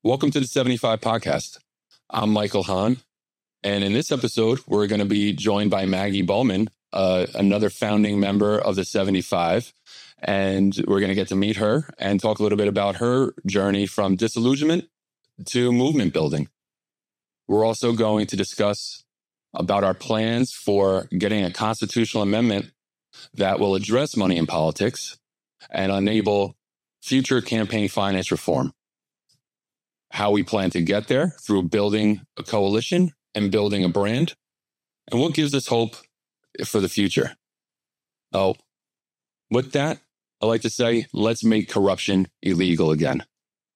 Welcome to the 75 podcast. I'm Michael Hahn, and in this episode, we're going to be joined by Maggie Bowman, another founding member of the 75, and we're going to get to meet her and talk a little bit about her journey from disillusionment to movement building. We're also going to discuss about our plans for getting a constitutional amendment that will address money in politics and enable future campaign finance reform. How we plan to get there through building a coalition and building a brand, and what gives us hope for the future. Oh, with that, I like to say, let's make corruption illegal again.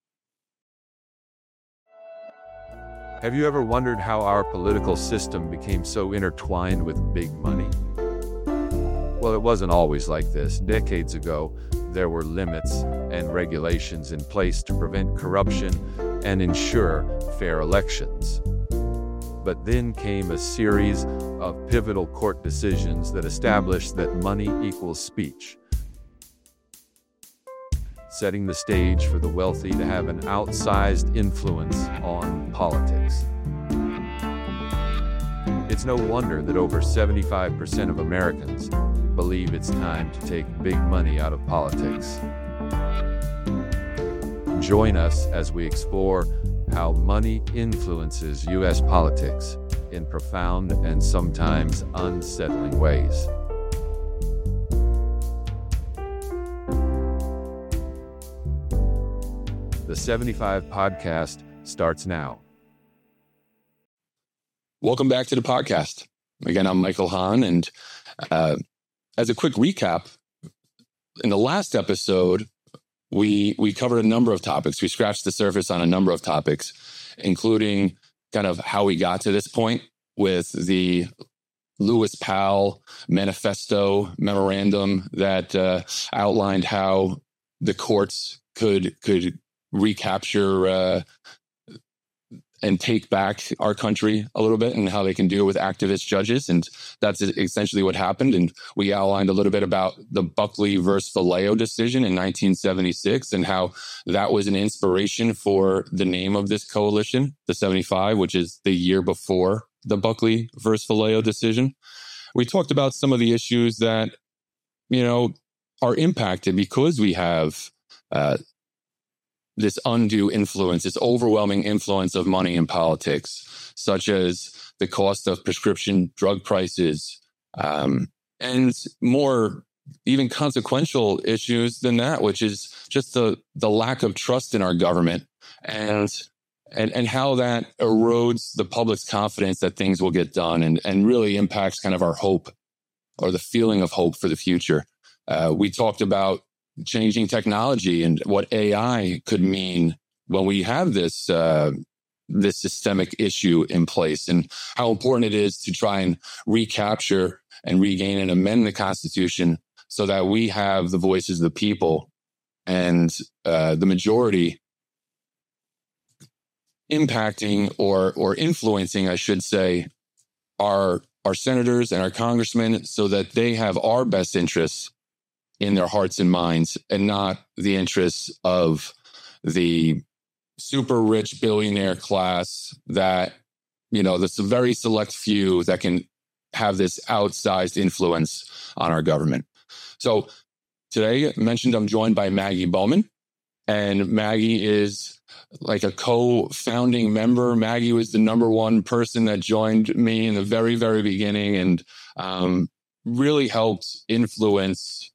Have you ever wondered how our political system became so intertwined with big money? Well, it wasn't always like this. Decades ago, there were limits and regulations in place to prevent corruption and ensure fair elections. But then came a series of pivotal court decisions that established that money equals speech, setting the stage for the wealthy to have an outsized influence on politics. It's no wonder that over 75% of Americans believe it's time to take big money out of politics. Join us as we explore how money influences U.S. politics in profound and sometimes unsettling ways. The 75 podcast starts now. Welcome back to the podcast. Again, I'm Michael Hahn, and as a quick recap, in the last episode, we covered a number of topics. We scratched the surface on a number of topics, including kind of how we got to this point with the Lewis Powell manifesto memorandum that outlined how the courts could recapture and take back our country a little bit, and how they can do it with activist judges. And that's essentially what happened. And we outlined a little bit about the Buckley versus Valeo decision in 1976 and how that was an inspiration for the name of this coalition, the 75, which is the year before the Buckley versus Valeo decision. We talked about some of the issues that, are impacted because we have this undue influence, this overwhelming influence of money in politics, such as the cost of prescription drug prices, and more even consequential issues than that, which is just the lack of trust in our government and how that erodes the public's confidence that things will get done and really impacts kind of our hope or the feeling of hope for the future. We talked about changing technology and what AI could mean when we have this this systemic issue in place, and how important it is to try and recapture and regain and amend the Constitution so that we have the voices of the people and the majority impacting or influencing, I should say, our senators and our congressmen so that they have our best interests in their hearts and minds, and not the interests of the super rich billionaire class that, there's a very select few that can have this outsized influence on our government. So today, I mentioned I'm joined by Maggie Bowman, and Maggie is like a co-founding member. Maggie was the number one person that joined me in the very, very beginning and really helped influence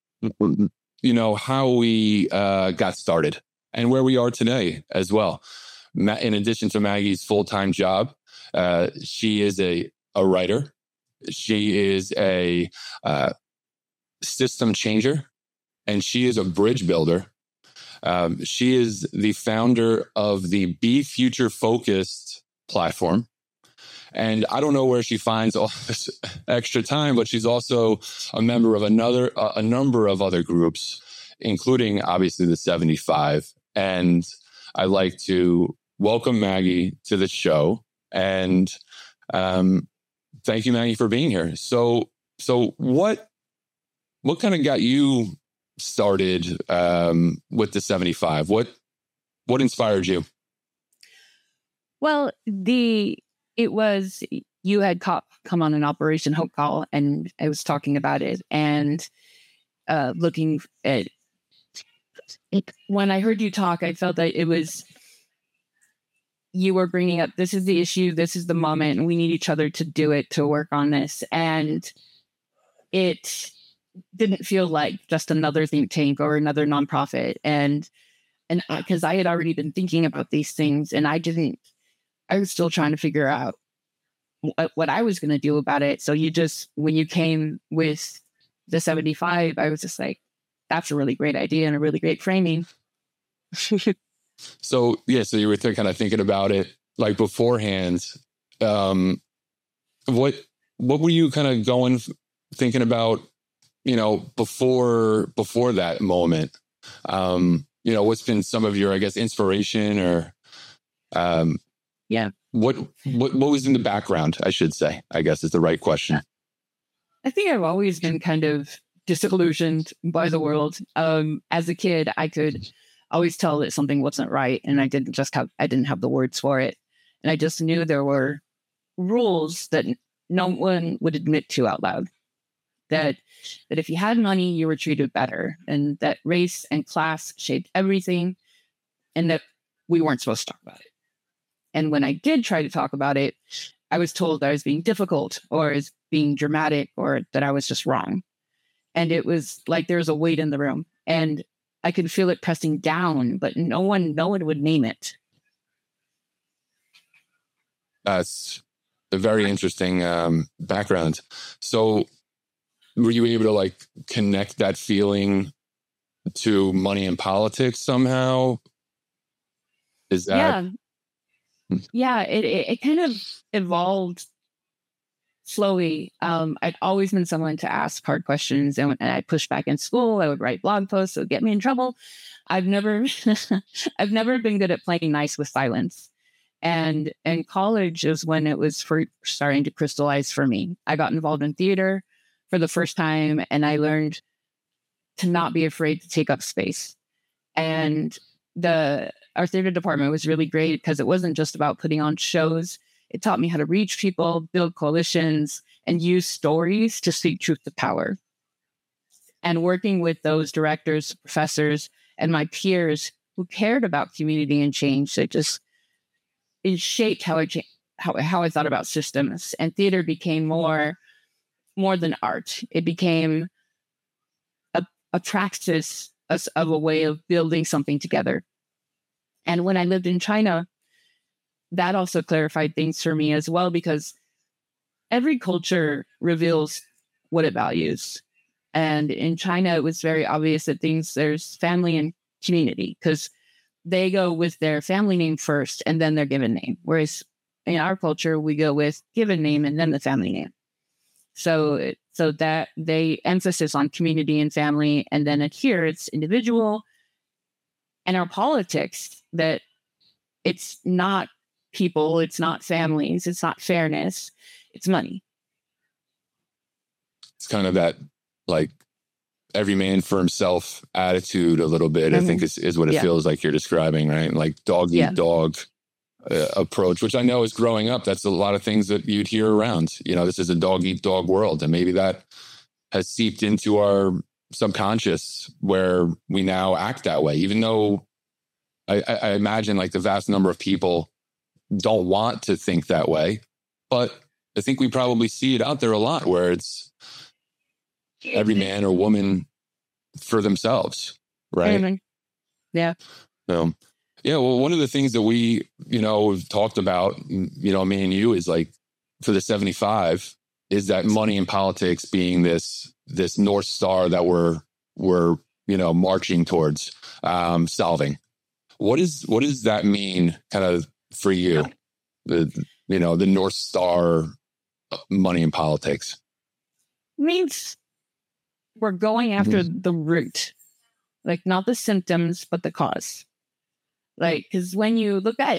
how we got started and where we are today as well. In addition to Maggie's full-time job, she is a writer. She is a system changer, and she is a bridge builder. She is the founder of the Be Future Focused platform. And I don't know where she finds all this extra time, but she's also a member of a number of other groups, including obviously the 75. And I'd like to welcome Maggie to the show. And thank you, Maggie, for being here. So what kind of got you started with the 75? What inspired you? Well, it was, you had come on an Operation Hope call, and I was talking about it, and looking at it. When I heard you talk, I felt that it was, you were bringing up, this is the issue, this is the moment, and we need each other to do it, to work on this. And it didn't feel like just another think tank or another nonprofit. And because I had already been thinking about these things, and I was still trying to figure out what I was going to do about it. So when you came with the 75, I was just like, that's a really great idea and a really great framing. So you were kind of thinking about it like beforehand. What were you kind of thinking about, before that moment? What's been some of your, I guess, inspiration or, what was in the background, I should say, I guess is the right question. I think I've always been kind of disillusioned by the world. As a kid, I could always tell that something wasn't right, and I didn't have the words for it. And I just knew there were rules that no one would admit to out loud. That if you had money, you were treated better, and that race and class shaped everything, and that we weren't supposed to talk about it. And when I did try to talk about it, I was told that I was being difficult or as being dramatic or that I was just wrong. And it was like there was a weight in the room, and I could feel it pressing down, but no one would name it. That's a very interesting background. So were you able to like connect that feeling to money and politics somehow? Is that... Yeah, it kind of evolved slowly. I'd always been someone to ask hard questions, and I pushed back in school. I would write blog posts that would get me in trouble. I've never been good at playing nice with silence. And college is when it was starting to crystallize for me. I got involved in theater for the first time, and I learned to not be afraid to take up space. And our theater department was really great because it wasn't just about putting on shows. It taught me how to reach people, build coalitions, and use stories to speak truth to power. And working with those directors, professors, and my peers who cared about community and change, it shaped how I thought about systems. And theater became more than art. It became a praxis of a way of building something together. And when I lived in China, that also clarified things for me as well, because every culture reveals what it values. And in China, it was very obvious that there's family and community, because they go with their family name first and then their given name. Whereas in our culture, we go with given name and then the family name. So that they emphasis on community and family, and then here it's individual. And our politics, that it's not people, it's not families, it's not fairness, it's money. It's kind of that like every man for himself attitude a little bit, I think is what it feels like you're describing, right? Like dog eat dog approach, which I know is growing up. That's a lot of things that you'd hear around. This is a dog eat dog world. And maybe that has seeped into our subconscious where we now act that way, even though I imagine like the vast number of people don't want to think that way. But I think we probably see it out there a lot where it's every man or woman for themselves, right? Yeah. Well, one of the things that we, have talked about, me and you, is like for the 75 is that money and politics being this North Star that we're marching towards solving. What does that mean kind of for you? The North Star, money and politics. It means we're going after the root, like not the symptoms, but the cause. Like, because when you look at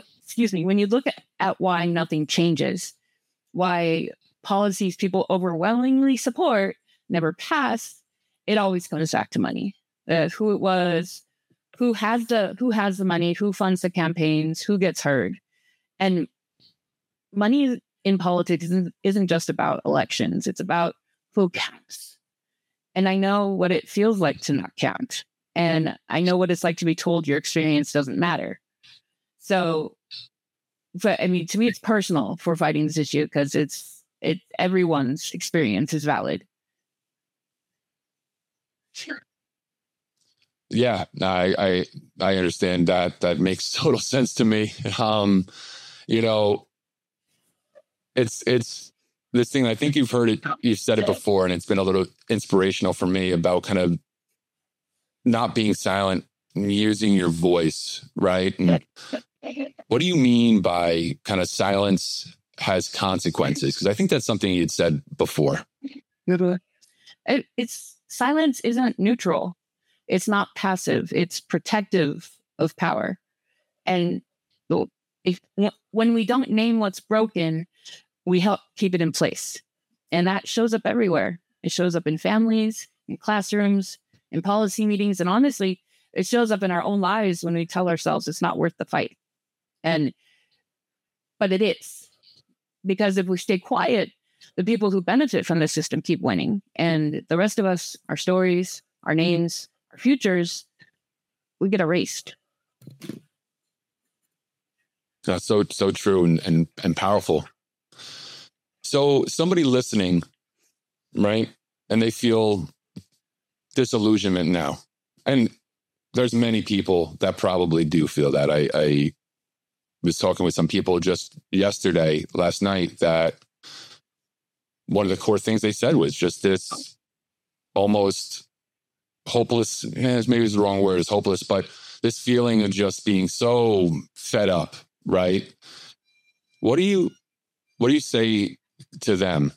why nothing changes, why policies people overwhelmingly support never pass, it always comes back to money. Who it was, who has the money, who funds the campaigns, who gets heard. And money in politics isn't just about elections. It's about who counts. And I know what it feels like to not count. And I know what it's like to be told your experience doesn't matter. So, but I mean, to me, it's personal for fighting this issue because it's everyone's experience is valid. Sure. Yeah, I understand that. That makes total sense to me. It's this thing. I think you've said it before, and it's been a little inspirational for me about kind of not being silent and using your voice, right? And what do you mean by kind of silence has consequences? Because I think that's something you'd said before. It's silence isn't neutral. It's not passive. It's protective of power. And when we don't name what's broken, we help keep it in place. And that shows up everywhere. It shows up in families, in classrooms, in policy meetings. And honestly, it shows up in our own lives when we tell ourselves it's not worth the fight. But it is. Because if we stay quiet, the people who benefit from the system keep winning. And the rest of us, our stories, our names, our futures, we get erased. That's so true and powerful. So somebody listening, right, and they feel disillusionment now. And there's many people that probably do feel that. I was talking with some people just last night, that one of the core things they said was just this almost hopeless, maybe it's the wrong word, is hopeless, but this feeling of just being so fed up, right? What do you say to them?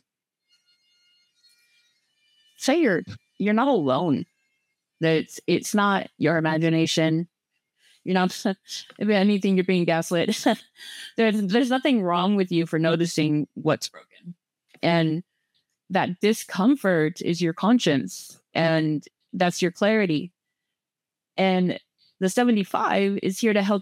Say you're not alone. That it's not your imagination. You're not, if anything, you're being gaslit. There's nothing wrong with you for noticing what's broken. And that discomfort is your conscience. And that's your clarity. And the 75 is here to help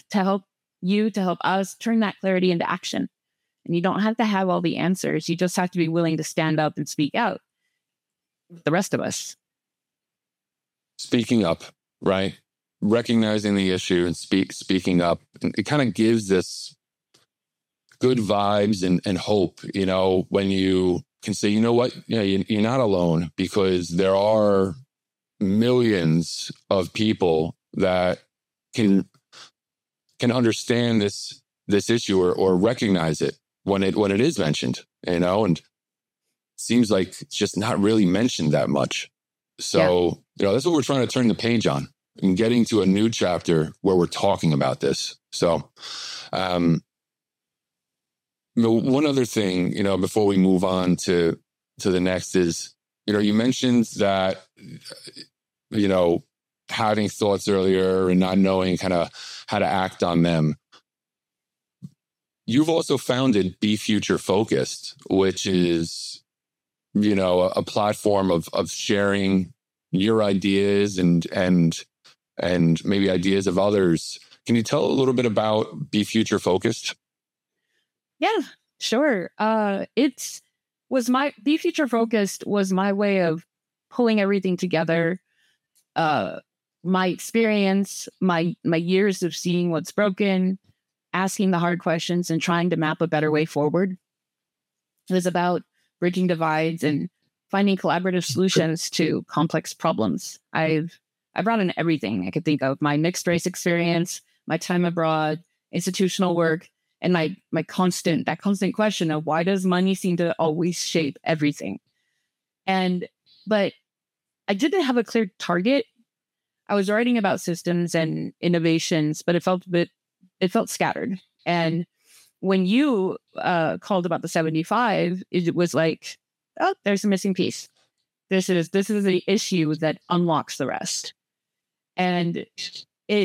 us turn that clarity into action. And you don't have to have all the answers. You just have to be willing to stand up and speak out with the rest of us. Speaking up, right? Recognizing the issue and speaking up. It kind of gives this good vibes and hope, when you can say, you know what, you're not alone, because there are millions of people that can understand this issue or recognize it when it is mentioned, and it seems like it's just not really mentioned that much. So, that's what we're trying to turn the page on and getting to a new chapter where we're talking about this. So, one other thing, before we move on to the next is, you mentioned that, having thoughts earlier and not knowing kind of how to act on them. You've also founded Be Future Focused, which is, a platform of sharing your ideas and maybe ideas of others. Can you tell a little bit about Be Future Focused? Yeah, sure. Be Future Focused was my way of pulling everything together. My experience, my years of seeing what's broken, asking the hard questions, and trying to map a better way forward. It was about bridging divides and finding collaborative solutions to complex problems. I brought in everything I could think of: my mixed race experience, my time abroad, institutional work, and my constant question of why does money seem to always shape everything? But I didn't have a clear target. I was writing about systems and innovations, but it felt scattered. And when you called about the 75, it was like, oh, there's a missing piece. This is the issue that unlocks the rest. And it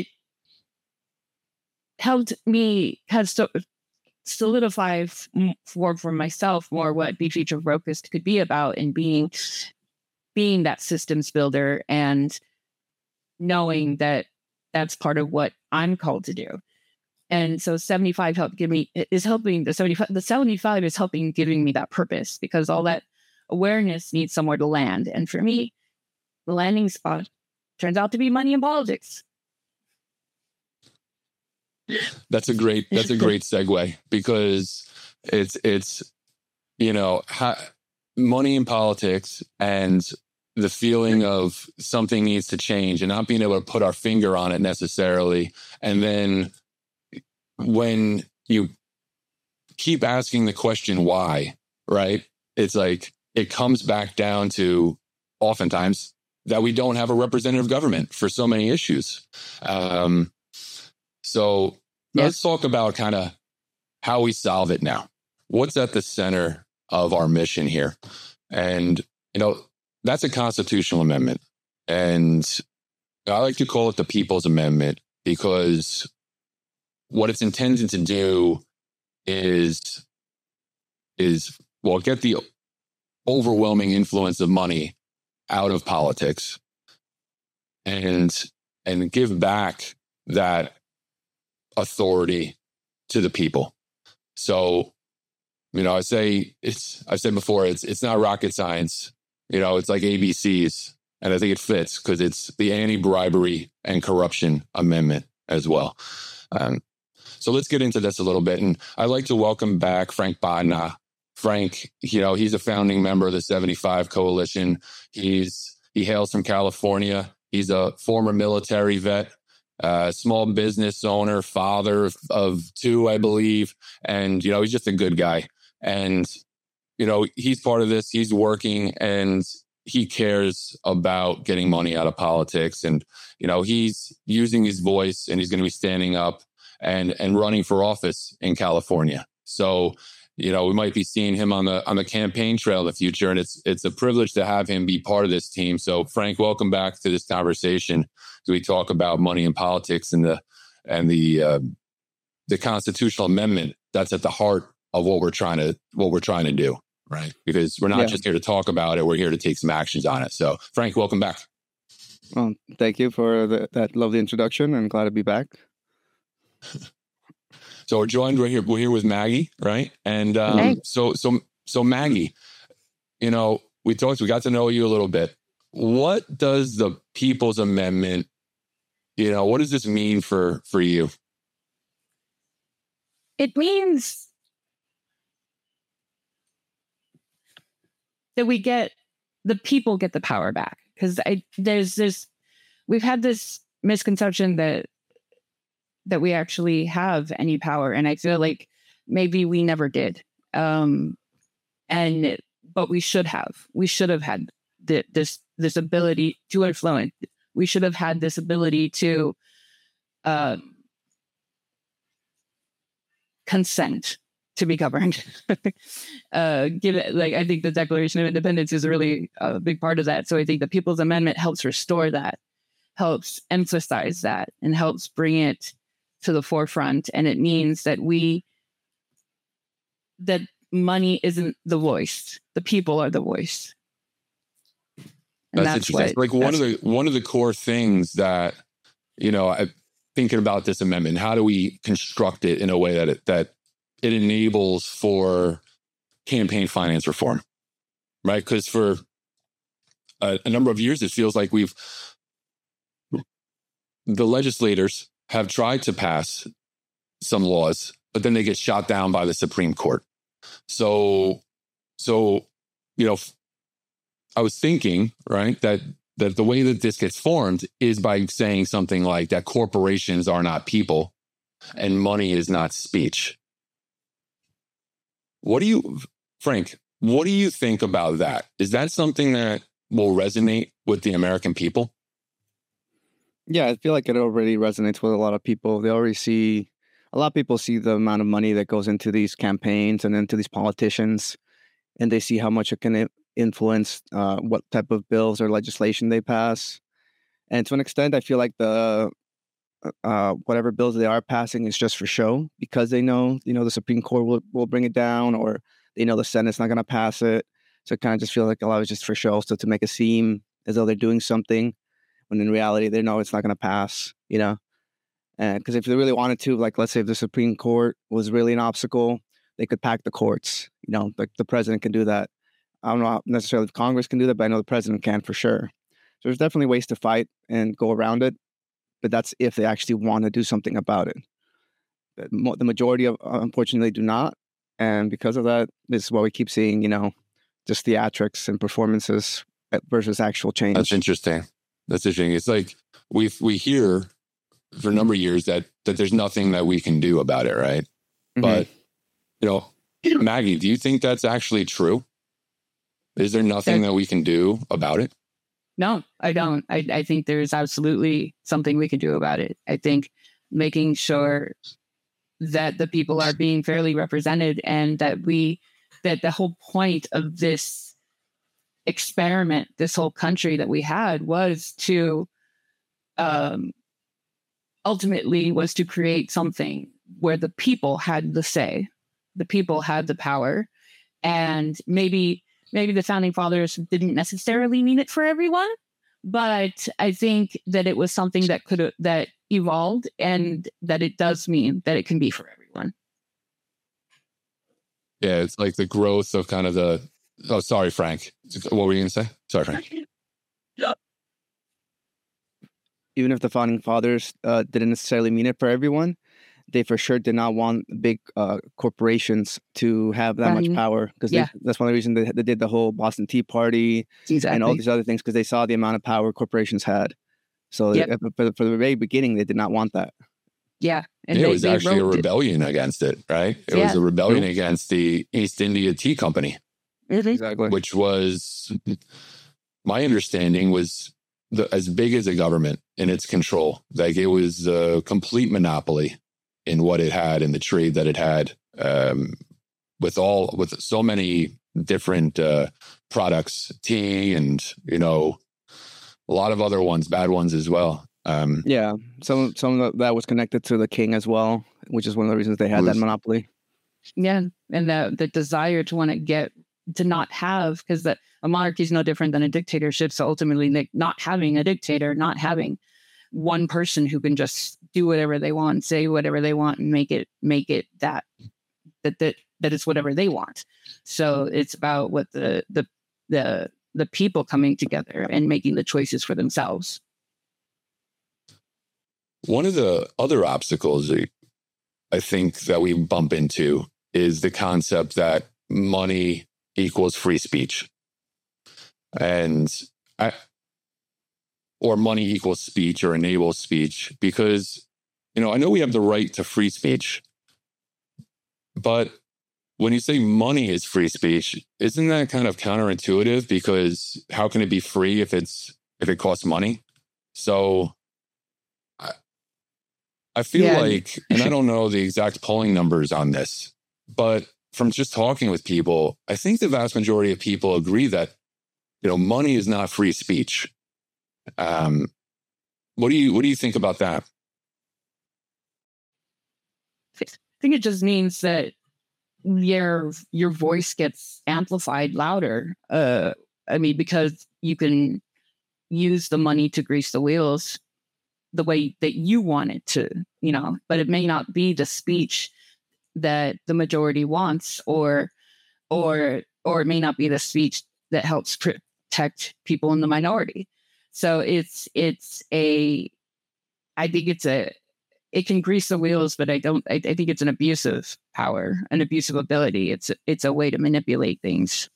helped me solidify for myself more what Be Future Focused could be about, and being that systems builder and knowing that that's part of what I'm called to do. And so 75 helped give me, is helping the 75 is helping giving me that purpose, because all that awareness needs somewhere to land. And for me, the landing spot turns out to be money in politics. That's a great segue, because it's money in politics and the feeling of something needs to change and not being able to put our finger on it necessarily. And then when you keep asking the question why, right? It's like it comes back down to oftentimes that we don't have a representative government for so many issues. So let's talk about kind of how we solve it now. What's at the center of our mission here? And, that's a constitutional amendment. And I like to call it the People's Amendment, because what it's intended to do is get the overwhelming influence of money out of politics and give back that authority to the people. So, I've said before, it's not rocket science. It's like ABCs, and I think it fits because it's the Anti-Bribery and Corruption Amendment as well. So let's get into this a little bit. And I'd like to welcome back Frank Bodnar. Frank, he's a founding member of the 75 Coalition. He hails from California. He's a former military vet, small business owner, father of two, I believe. And, he's just a good guy. And, he's part of this. He's working and he cares about getting money out of politics. And, he's using his voice, and he's going to be standing up and running for office in California. So, we might be seeing him on the campaign trail in the future, and it's a privilege to have him be part of this team. So, Frank, welcome back to this conversation as we talk about money in politics and the constitutional amendment that's at the heart of what we're trying to do, right? Because we're not just here to talk about it; we're here to take some actions on it. So, Frank, welcome back. Well, thank you for that lovely introduction. I'm glad to be back. So we're joined right here. We're here with Maggie, right? And so Maggie, we got to know you a little bit. What does the People's Amendment, what does this mean for you? It means that the people get the power back. Because we've had this misconception that we actually have any power. And I feel like maybe we never did. But we should have had this ability to influence. We should have had this ability to consent to be governed. I think the Declaration of Independence is really a big part of that. So I think the People's Amendment helps restore that, helps emphasize that, and helps bring it to the forefront. And it means that that money isn't the voice. The people are the voice. And that's interesting. One of the core things that, I'm thinking about this amendment, how do we construct it in a way that it enables for campaign finance reform, right? Because for a number of years, it feels like the legislators have tried to pass some laws, but then they get shot down by the Supreme Court. So I was thinking, right, that the way that this gets formed is by saying something like that corporations are not people and money is not speech. Frank, what do you think about that? Is that something that will resonate with the American people? Yeah, I feel like it already resonates with a lot of people. A lot of people see the amount of money that goes into these campaigns and into these politicians, and they see how much it can influence what type of bills or legislation they pass. And to an extent, I feel like the whatever bills they are passing is just for show, because they know, the Supreme Court will bring it down, or they know the Senate's not going to pass it. So it kind of just feels like a lot is just for show, so to make it seem as though they're doing something, when in reality they know it's not going to pass, And because if they really wanted to, like, let's say if the Supreme Court was really an obstacle, they could pack the courts. Like the president can do that. I don't know necessarily if Congress can do that, but I know the president can for sure. So there's definitely ways to fight and go around it, but that's if they actually want to do something about it. The majority of, unfortunately, do not. And because of that, this is why we keep seeing, just theatrics and performances versus actual change. That's interesting. It's like we hear for a number of years that there's nothing that we can do about it, right? Mm-hmm. But, Maggie, do you think that's actually true? Is there nothing that we can do about it? No, I don't. I think there's absolutely something we can do about it. I think making sure that the people are being fairly represented, and that the whole point of this experiment, this whole country that we had, was to ultimately was to create something where the people had the say, the people had the power. And maybe the founding fathers didn't necessarily mean it for everyone, but I think that it was something that evolved, and that it does mean that it can be for everyone. Yeah, it's like the growth of kind of the... Oh, sorry, Frank. What were you going to say? Sorry, Frank. Even if the founding fathers didn't necessarily mean it for everyone, they for sure did not want big corporations to have that much power, because that's one of the reasons they did the whole Boston Tea Party and all these other things, because they saw the amount of power corporations had. So for the very beginning, they did not want that. Yeah. And it was actually a rebellion against it, right? It was a rebellion against the East India Tea Company. Mm-hmm. Exactly. Which was, my understanding, was as big as a government in its control. Like, it was a complete monopoly in what it had, in the trade that it had, with so many different products, tea, and a lot of other ones, bad ones as well. Some of that was connected to the king as well, which is one of the reasons they had that monopoly. Yeah, and the desire to want to not have, because a monarchy is no different than a dictatorship. So ultimately, not having a dictator, not having one person who can just do whatever they want, say whatever they want, and make it that it's whatever they want. So it's about what the people coming together and making the choices for themselves. One of the other obstacles I think that we bump into is the concept that money equals free speech, or money equals speech or enables speech. Because, I know we have the right to free speech, but when you say money is free speech, isn't that kind of counterintuitive? Because how can it be free if it costs money? So I feel like, and I don't know the exact polling numbers on this, but from just talking with people, I think the vast majority of people agree that, money is not free speech. What do you think about that? I think it just means that your voice gets amplified louder. Because you can use the money to grease the wheels the way that you want it to, but it may not be the speech that the majority wants, or it may not be the speech that helps protect people in the minority. So I think it can grease the wheels, but I think it's an abusive power, an abusive ability. It's a way to manipulate things.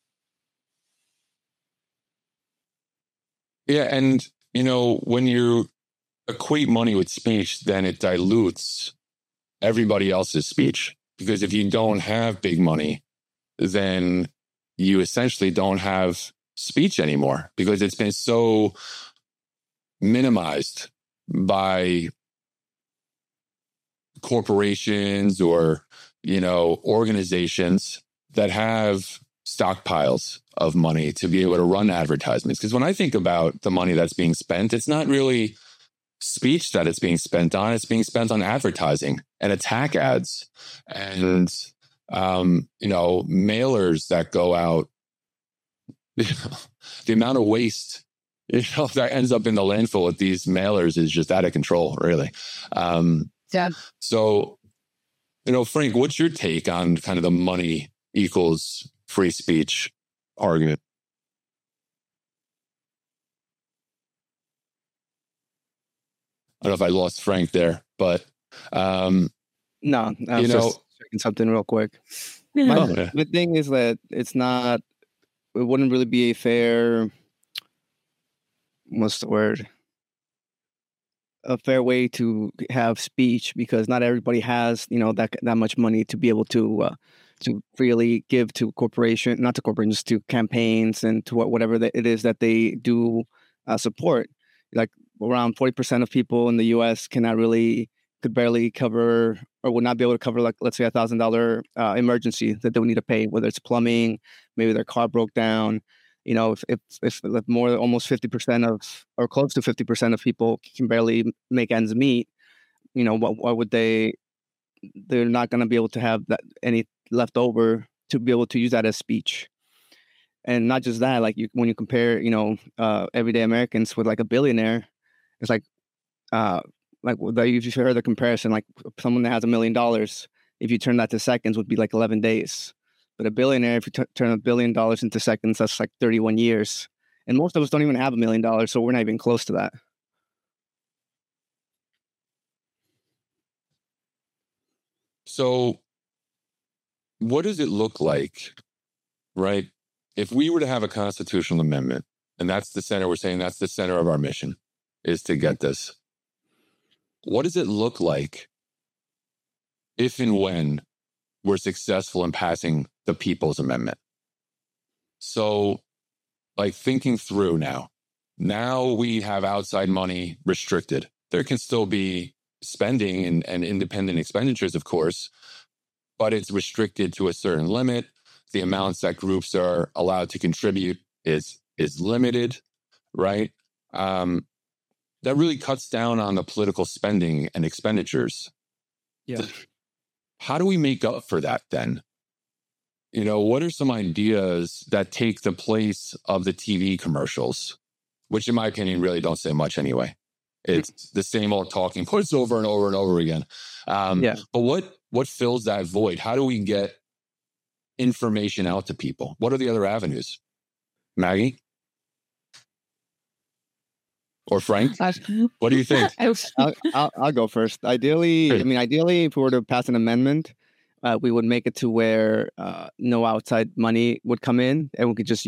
Yeah. And, when you equate money with speech, then it dilutes everybody else's speech. Because if you don't have big money, then you essentially don't have speech anymore, because it's been so minimized by corporations or, organizations that have stockpiles of money to be able to run advertisements. Because when I think about the money that's being spent, it's not really speech that it's being spent on. It's being spent on advertising and attack ads and, mailers that go out. The amount of waste, that ends up in the landfill with these mailers is just out of control, really. Yeah. So, Frank, what's your take on kind of the money equals free speech argument? I don't know if I lost Frank there, but No, I was just checking something real quick. My thing is that it wouldn't really be a fair, what's the word? A fair way to have speech, because not everybody has, that much money to be able to freely give to not to corporations, to campaigns and to whatever it is that they do support. Like around 40% of people in the U.S. could barely cover, or would not be able to cover, like, let's say $1,000 emergency that they would need to pay, whether it's plumbing, maybe their car broke down. If more, almost 50% or close to 50% of people can barely make ends meet, what would they're not going to be able to have that any left over to be able to use that as speech. And not just that, like when you compare, everyday Americans with like a billionaire, it's like you've heard the comparison, like someone that has $1 million, if you turn that to seconds, would be like 11 days. But a billionaire, if you turn $1 billion into seconds, that's like 31 years. And most of us don't even have $1 million, so we're not even close to that. So what does it look like, right? If we were to have a constitutional amendment, and that's the center, we're saying that's the center of our mission, is to get this. What does it look like if and when we're successful in passing the People's Amendment? So, like, thinking through now we have outside money restricted. There can still be spending and independent expenditures, of course, but it's restricted to a certain limit. The amounts that groups are allowed to contribute is limited, right? That really cuts down on the political spending and expenditures. Yeah. How do we make up for that then? What are some ideas that take the place of the TV commercials, which in my opinion really don't say much anyway? It's the same old talking points over and over and over again. But what fills that void? How do we get information out to people? What are the other avenues? Maggie? Or Frank? What do you think? I'll go first. Ideally, if we were to pass an amendment, we would make it to where no outside money would come in, and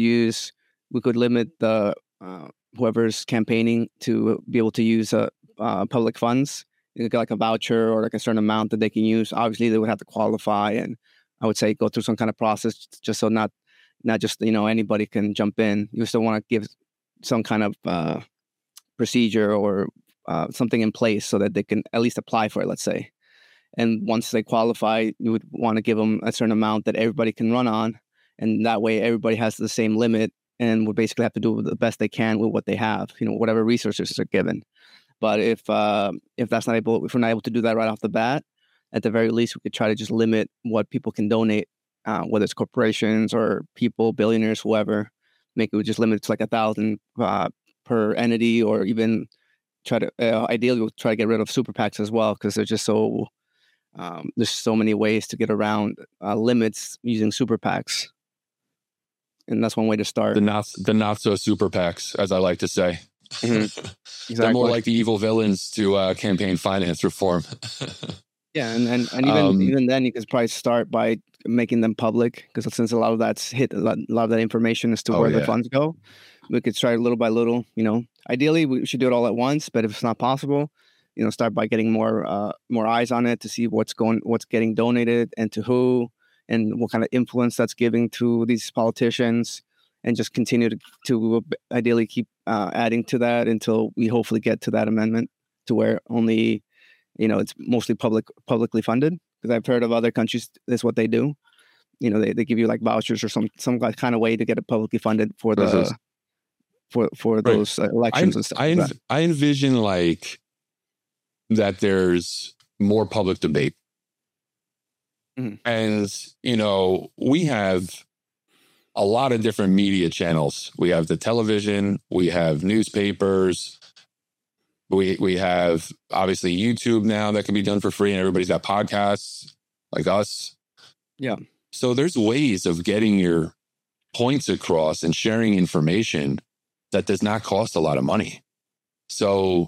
we could limit the whoever's campaigning to be able to use public funds. You get like a voucher or like a certain amount that they can use. Obviously, they would have to qualify, and I would say go through some kind of process, just so not just anybody can jump in. You still want to give some kind of procedure or something in place so that they can at least apply for it, let's say. And once they qualify, you would want to give them a certain amount that everybody can run on. And that way everybody has the same limit and would basically have to do the best they can with what they have, whatever resources are given. But if we're not able to do that right off the bat, at the very least, we could try to just limit what people can donate, whether it's corporations or people, billionaires, whoever. Make it just limit to like 1,000 per entity, or even ideally we'll try to get rid of super PACs as well, because they're just so there's so many ways to get around limits using super PACs, and that's one way to start. The not so super PACs, as I like to say. Mm-hmm. Exactly. They're more like the evil villains to campaign finance reform. Yeah, and even then, you could probably start by making them public, because since a lot of that's a lot of that information as to where the funds go, we could start little by little. Ideally, we should do it all at once, but if it's not possible, start by getting more eyes on it to see what's getting donated and to who, and what kind of influence that's giving to these politicians, and just continue to ideally keep adding to that until we hopefully get to that amendment to where only it's mostly publicly funded. Because I've heard of other countries, that's what they do. They give you like vouchers or some kind of way to get it publicly funded for the for those elections and stuff. I envision like that there's more public debate. Mm-hmm. And we have a lot of different media channels. We have the television, we have newspapers, we have obviously YouTube now that can be done for free, and everybody's got podcasts like us. Yeah. So there's ways of getting your points across and sharing information that does not cost a lot of money. So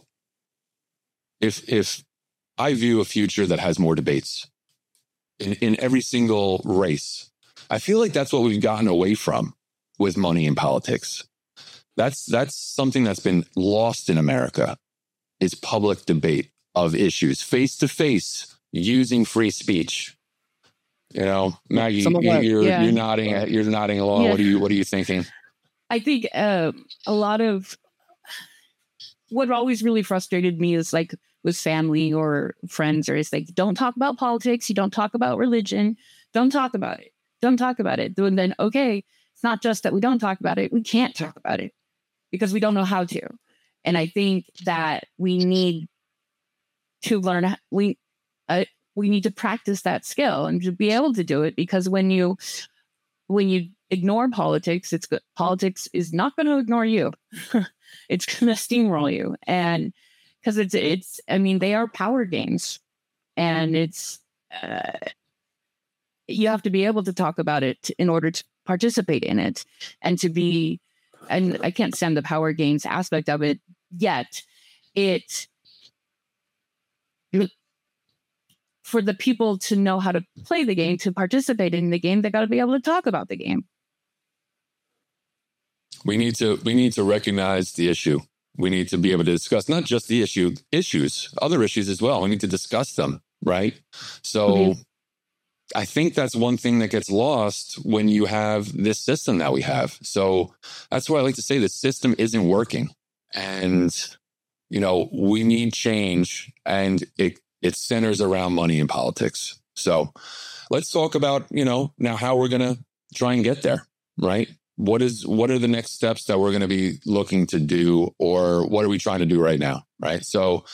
if I view a future that has more debates in every single race, I feel like that's what we've gotten away from with money in politics. That's something that's been lost in America, is public debate of issues, face to face, using free speech. You know, Maggie, you're nodding. You're nodding along. Yeah. What are you thinking? I think a lot of what always really frustrated me is like with family or friends, or is like, don't talk about politics. You don't talk about religion. Don't talk about it. Don't talk about it. And then, okay, it's not just that we don't talk about it. We can't talk about it because we don't know how to. And I think that we need to learn. We need to practice that skill and to be able to do it, because when you ignore politics, it's good. Politics is not going to ignore you. It's going to steamroll you. And because it's, I mean, they are power games, and it's, you have to be able to talk about it in order to participate in it and to be, and I can't stand the power games aspect of it yet. For the people to know how to play the game, to participate in the game, they got to be able to talk about the game. We need to recognize the issue. We need to be able to discuss not just the issues, other issues as well. We need to discuss them, right? So I think that's one thing that gets lost when you have this system that we have. So that's why I like to say the system isn't working. And, you know, we need change, and it centers around money in politics. So let's talk about, you know, now how we're going to try and get there, right? What are the next steps that we're going to be looking to do, or what are we trying to do right now? Right. So,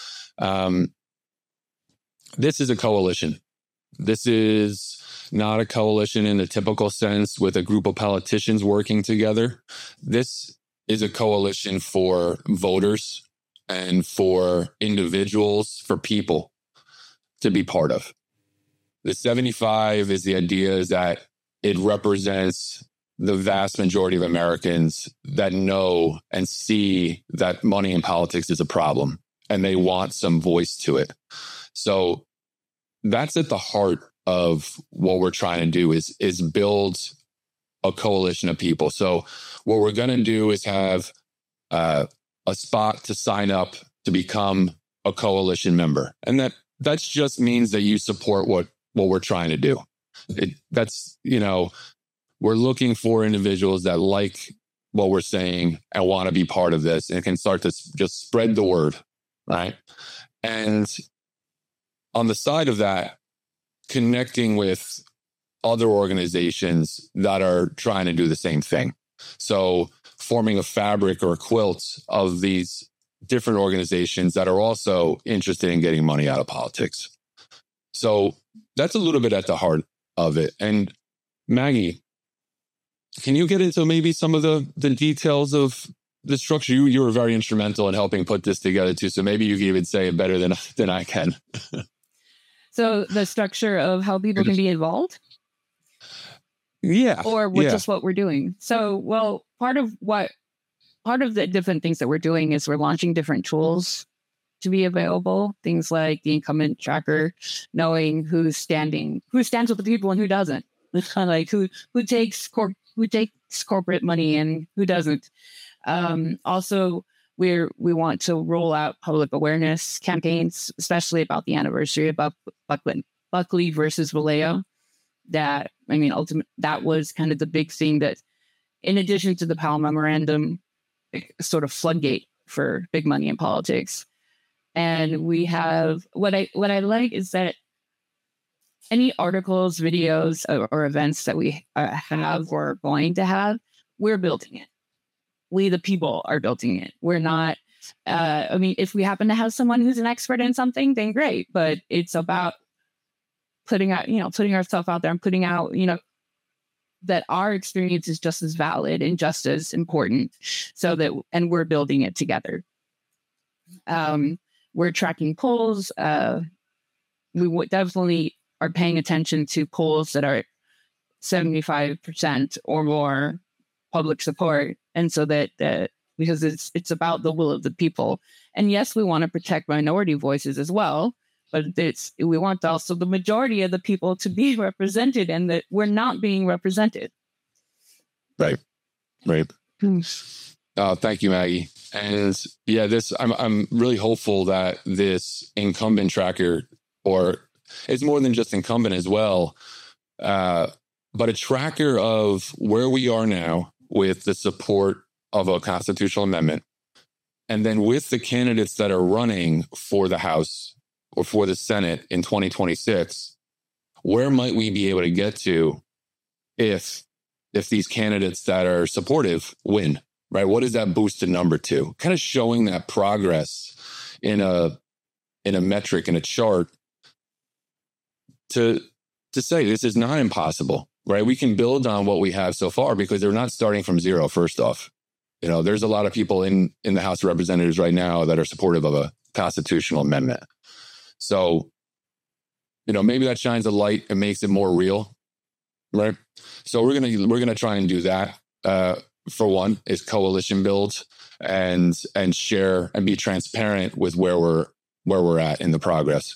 this is a coalition. This is not a coalition in the typical sense with a group of politicians working together. This is a coalition for voters and for individuals, for people to be part of. The 75 is the idea is that it represents the vast majority of Americans that know and see that money in politics is a problem, and they want some voice to it. So that's at the heart of what we're trying to do is build a coalition of people. So what we're going to do is have a spot to sign up to become a coalition member. And that just means that you support what we're trying to do. That's, you know, we're looking for individuals that like what we're saying and want to be part of this and can start to just spread the word, right? And on the side of that, connecting with other organizations that are trying to do the same thing. So forming a fabric or a quilt of these different organizations that are also interested in getting money out of politics. So that's a little bit at the heart of it. And Maggie, can you get into maybe some of the details of the structure? You were very instrumental in helping put this together too. So maybe you can even say it better than I can. So the structure of how people can be involved? Yeah. Or just what we're doing. So, well, part of the different things that we're doing is we're launching different tools to be available. Things like the incumbent tracker, knowing who stands with the people and who doesn't. It's kind of like who takes corporate money and who doesn't. Also, we want to roll out public awareness campaigns, especially about the anniversary about Buckley versus Vallejo. That, I mean, that was kind of the big thing that, in addition to the Powell Memorandum, sort of floodgate for big money in politics. And we have what I like is that any articles, videos, or events that we have or are going to have, we're building it. We, the people, are building it. We're not, I mean, if we happen to have someone who's an expert in something, then great. But it's about putting ourselves out there and putting out, that our experience is just as valid and just as important, and we're building it together. We're tracking polls. We definitely are paying attention to polls that are 75% or more public support. And so that because it's about the will of the people. And yes, we want to protect minority voices as well, but we want also the majority of the people to be represented, and that we're not being represented. Right. Thank you, Maggie. And yeah, I'm really hopeful that this incumbent tracker, or it's more than just incumbent as well, but a tracker of where we are now with the support of a constitutional amendment, and then with the candidates that are running for the House or for the Senate in 2026, where might we be able to get to if these candidates that are supportive win, right? What is that boosted number to? Kind of showing that progress in a metric, in a chart, to say this is not impossible, right? We can build on what we have so far because they're not starting from zero, first off. There's a lot of people in the House of Representatives right now that are supportive of a constitutional amendment. So, maybe that shines a light and makes it more real, right? So we're gonna try and do that. For one, is coalition build and share and be transparent with where we're at in the process.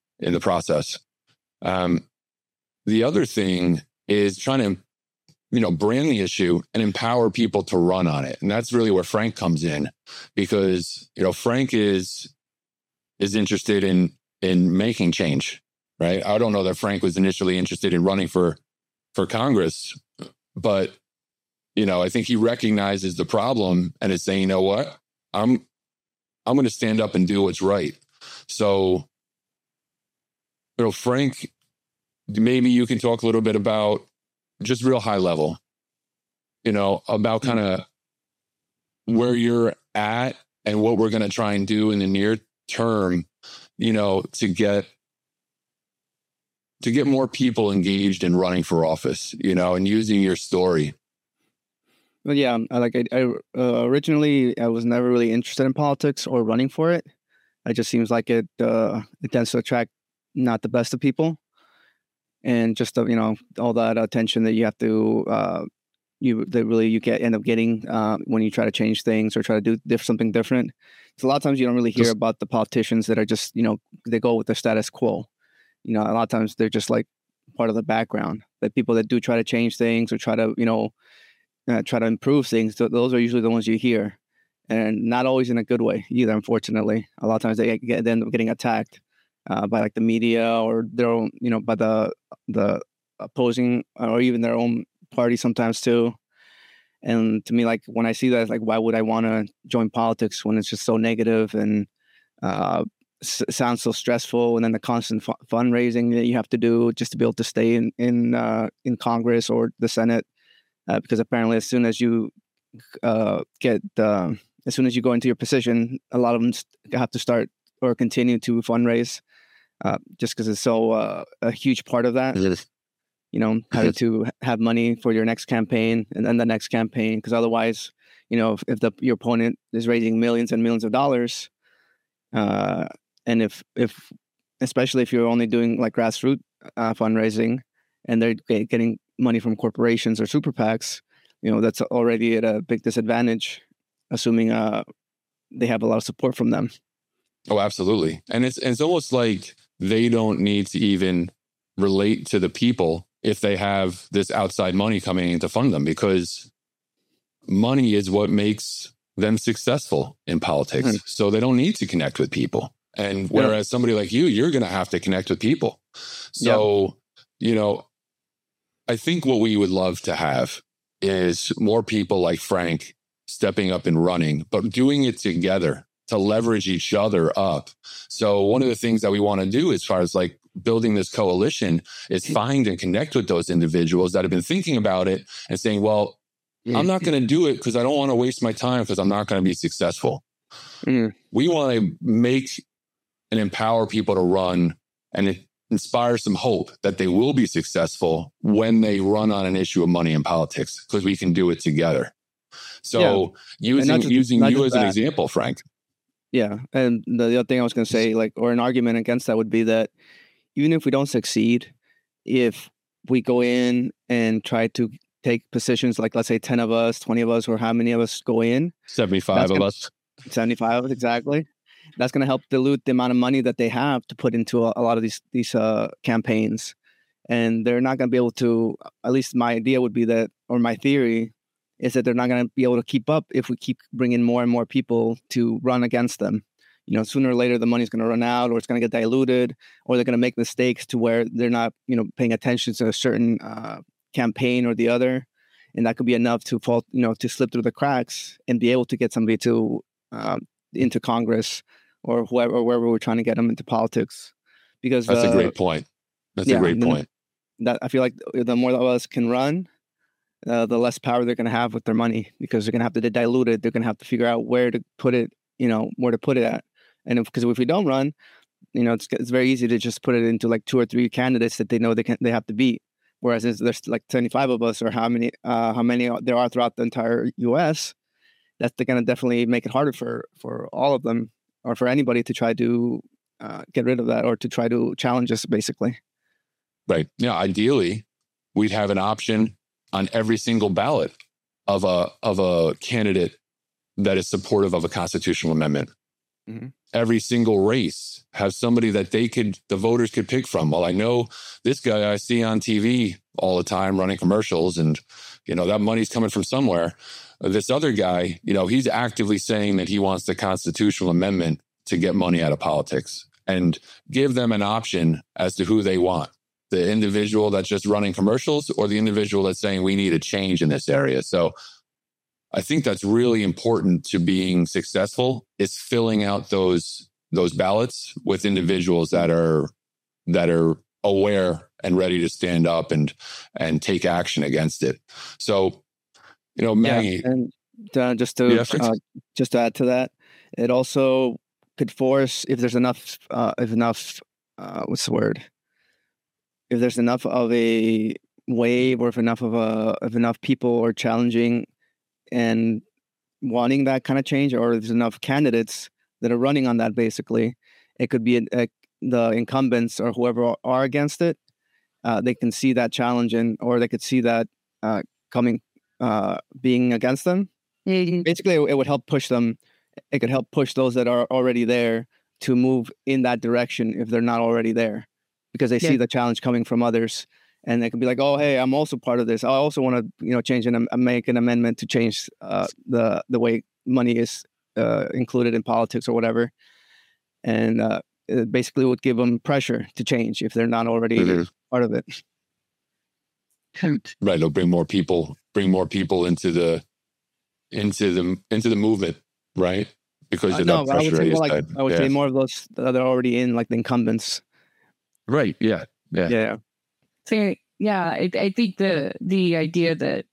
The other thing is trying to, brand the issue and empower people to run on it. And that's really where Frank comes in, because, Frank is interested in making change, right? I don't know that Frank was initially interested in running for Congress, but, I think he recognizes the problem and is saying, you know what, I'm going to stand up and do what's right. So, Frank, maybe you can talk a little bit about, just real high level, about kind of where you're at and what we're going to try and do in the near term, to get more people engaged in running for office, and using your story. Well, yeah, originally I was never really interested in politics or running for it. It just seems like it tends to attract not the best of people. And just all that attention that you have to you end up getting when you try to change things or try to do something different. So a lot of times you don't really hear about the politicians that are just they go with the status quo. A lot of times they're just like part of the background. But people that do try to change things or try to try to improve things, those are usually the ones you hear, and not always in a good way either. Unfortunately, a lot of times they end up getting attacked by like the media or their own, by the opposing or even their own party sometimes too. And to me, like when I see that, it's like, why would I want to join politics when it's just so negative and sounds so stressful? And then the constant fundraising that you have to do just to be able to stay in Congress or the Senate, because apparently as soon as you go into your position, a lot of them have to start or continue to fundraise. Just because it's so a huge part of that, having to have money for your next campaign and then the next campaign, because otherwise, if your opponent is raising millions and millions of dollars, and if especially if you're only doing like grassroots fundraising, and they're getting money from corporations or super PACs, that's already at a big disadvantage, assuming they have a lot of support from them. Oh, absolutely. And it's almost like they don't need to even relate to the people if they have this outside money coming in to fund them, because money is what makes them successful in politics. Mm-hmm. So they don't need to connect with people. And whereas somebody like you're going to have to connect with people. So, I think what we would love to have is more people like Frank stepping up and running, but doing it together to leverage each other up. So one of the things that we want to do as far as like building this coalition is find and connect with those individuals that have been thinking about it and saying, well, I'm not going to do it because I don't want to waste my time because I'm not going to be successful. We want to make and empower people to run and inspire some hope that they will be successful when they run on an issue of money in politics, because we can do it together. So using you as an example, Frank. Yeah. And the other thing I was going to say, like, or an argument against that would be that even if we don't succeed, if we go in and try to take positions, like let's say 10 of us, 20 of us, or how many of us go in? 75 of us. 75 of us, exactly. That's going to help dilute the amount of money that they have to put into a lot of these campaigns. And they're not going to be able to, at least my idea would be that, or my theory is that they're not going to be able to keep up if we keep bringing more and more people to run against them. You know, sooner or later, the money's going to run out, or it's going to get diluted, or they're going to make mistakes to where they're not, you know, paying attention to a certain campaign or the other. And that could be enough to fall, you know, to slip through the cracks and be able to get somebody to into Congress or wherever we're trying to get them into politics. Because that's a great point. That's a great point. That I feel like the more of us can run, the less power they're going to have with their money, because they're going to have to dilute it. They're going to have to figure out where to put it, you know, where to put it at. And because if we don't run, you know, it's very easy to just put it into like 2 or 3 candidates that they know they have to beat. Whereas there's like 75 of us, or how many there are throughout the entire U.S., that's going to definitely make it harder for all of them, or for anybody to try to get rid of that, or to try to challenge us, basically. Right. Yeah. Ideally, we'd have an option on every single ballot of a candidate that is supportive of a constitutional amendment. Mm-hmm. Every single race have somebody that the voters could pick from. Well, I know this guy I see on TV all the time running commercials, and, you know, that money's coming from somewhere. This other guy, you know, he's actively saying that he wants the constitutional amendment to get money out of politics, and give them an option as to who they want. The individual that's just running commercials, or the individual that's saying we need a change in this area. So I think that's really important to being successful, is filling out those ballots with individuals that are aware and ready to stand up and take action against it. So, you know, Maggie, and just to add to that, it also could force, if there's enough what's the word? If there's enough of a wave, or if enough people are challenging and wanting that kind of change, or there's enough candidates that are running on that, basically, it could be the incumbents or whoever are against it. They can see that challenge, or they could see that being against them. Mm-hmm. Basically, it would help push them. It could help push those that are already there to move in that direction if they're not already there, because they see the challenge coming from others. And they could be like, "Oh, hey, I'm also part of this. I also want to, you know, change and make an amendment to change the way money is included in politics or whatever." And it basically would give them pressure to change if they're not already part of it. Right. It'll bring more people into the movement, right? Because of that pressure. I would say more of those that are already in, like the incumbents. Right. Yeah. So, yeah, I think the idea that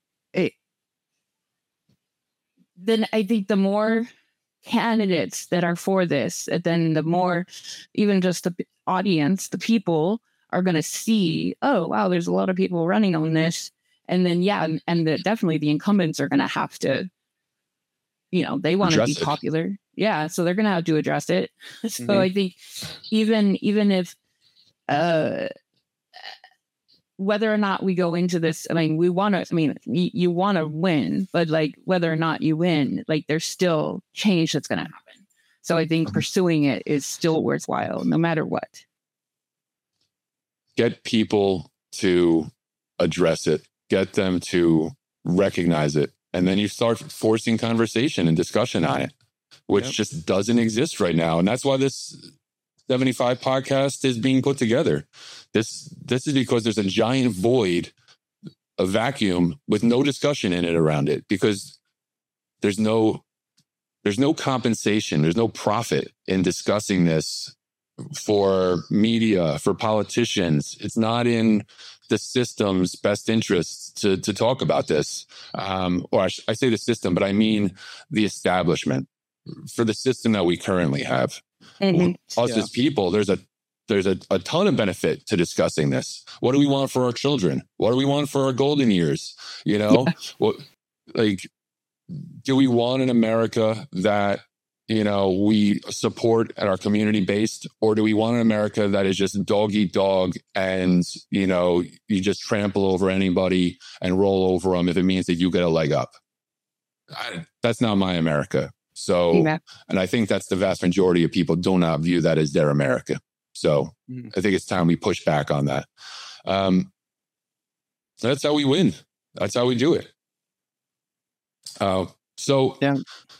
then I think the more candidates that are for this, then the more even just the audience, the people are going to see, oh, wow, there's a lot of people running on this. And then, definitely the incumbents are going to have to, you know, they want to be popular. Yeah. So they're going to have to address it. So I think even if, whether or not we go into this, you want to win, but like whether or not you win, like there's still change that's going to happen. So I think pursuing it is still worthwhile no matter what. Get people to address it, get them to recognize it. And then you start forcing conversation and discussion on it, which just doesn't exist right now. And that's why this 75 podcast is being put together. This is because there's a giant void, a vacuum with no discussion in it around it, because there's no compensation, there's no profit in discussing this for media, for politicians. It's not in the system's best interests to talk about this. Or I say the system, but I mean the establishment, for the system that we currently have. Mm-hmm. Us as people, there's there's a ton of benefit to discussing this. What do we want for our children? What do we want for our golden years? You know, what, like, do we want an America that, you know, we support and are community based, or do we want an America that is just dog eat dog and, you know, you just trample over anybody and roll over them if it means that you get a leg up? That's not my America. So, and I think that's the vast majority of people do not view that as their America. So I think it's time we push back on that. That's how we win. That's how we do it. So yeah,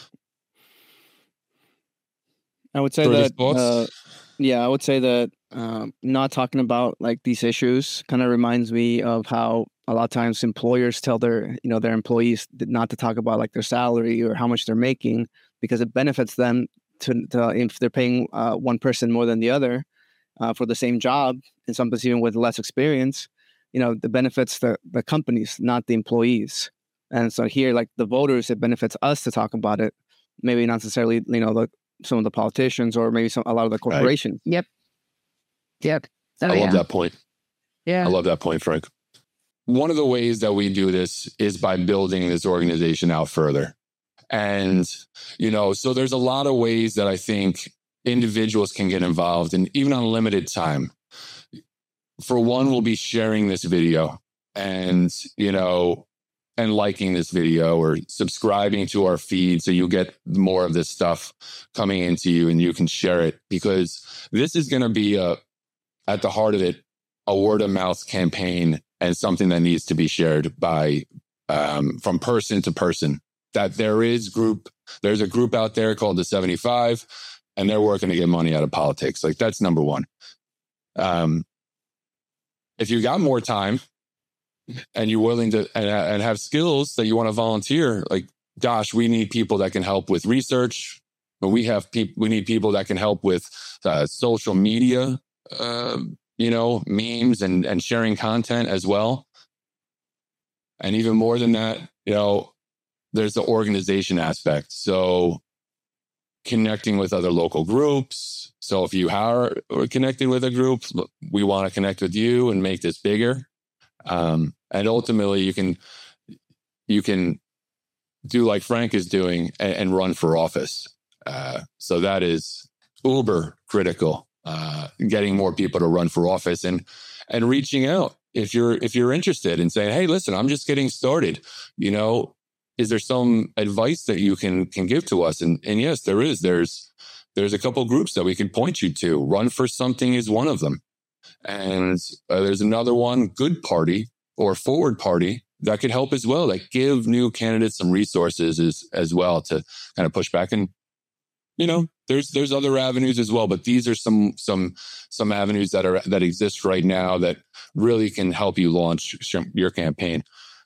I would say that, I would say that not talking about like these issues kind of reminds me of how a lot of times employers tell their employees not to talk about like their salary or how much they're making, because it benefits them to if they're paying one person more than the other for the same job, and sometimes even with less experience, you know, the benefits the companies, not the employees. And so here, like the voters, it benefits us to talk about it. Maybe not necessarily, you know, some of the politicians or maybe a lot of the corporations. Right. Yep. I love that point. Yeah. I love that point, Frank. One of the ways that we do this is by building this organization out further. And, you know, so there's a lot of ways that I think individuals can get involved, and even on limited time. For one, we'll be sharing this video and, you know, and liking this video or subscribing to our feed so you get more of this stuff coming into you and you can share it, because this is going to be at the heart of it, a word of mouth campaign and something that needs to be shared by from person to person. That there's a group out there called the 75, and they're working to get money out of politics. Like, that's number one. If you got more time and you're willing to and have skills that you want to volunteer, like, gosh, we need people that can help with research. But we need people that can help with social media, you know, memes and sharing content as well. And even more than that, you know, there's the organization aspect. So connecting with other local groups. So if you are connected with a group, we want to connect with you and make this bigger. And ultimately you can do like Frank is doing and run for office. So that is uber critical, getting more people to run for office and reaching out if you're interested and saying, hey, listen, I'm just getting started. You know, is there some advice that you can give to us? And yes, there is. There's a couple groups that we can point you to. Run for Something is one of them. And there's another one, Good Party or Forward Party, that could help as well. Like, give new candidates some resources as well to kind of push back. And, you know, there's other avenues as well, but these are some avenues that exist right now that really can help you launch your campaign.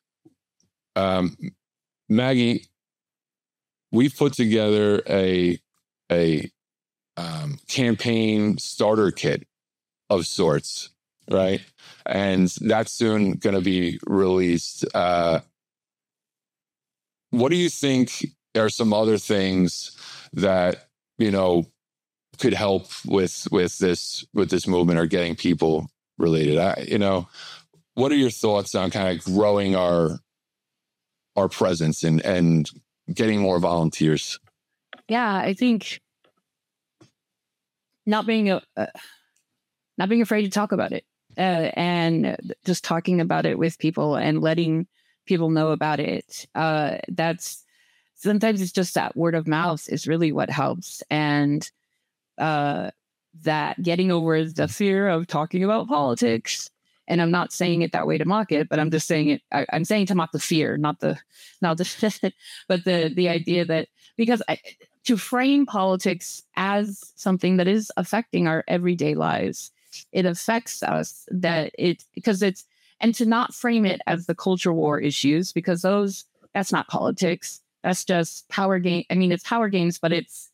Maggie, we've put together a campaign starter kit of sorts, right? And that's soon going to be released. What do you think are some other things that, you know, could help with this movement or getting people related? You know, what are your thoughts on kind of growing our presence and getting more volunteers? Yeah, I think not being afraid to talk about it, and just talking about it with people and letting people know about it. That's sometimes it's just that word of mouth is really what helps, and that getting over the fear of talking about politics. And I'm not saying it that way to mock it, but I'm just saying it. I'm saying to mock the fear, not the, but the idea that, because to frame politics as something that is affecting our everyday lives, it affects us. And to not frame it as the culture war issues, because that's not politics. That's just power game. I mean, it's power games, but it's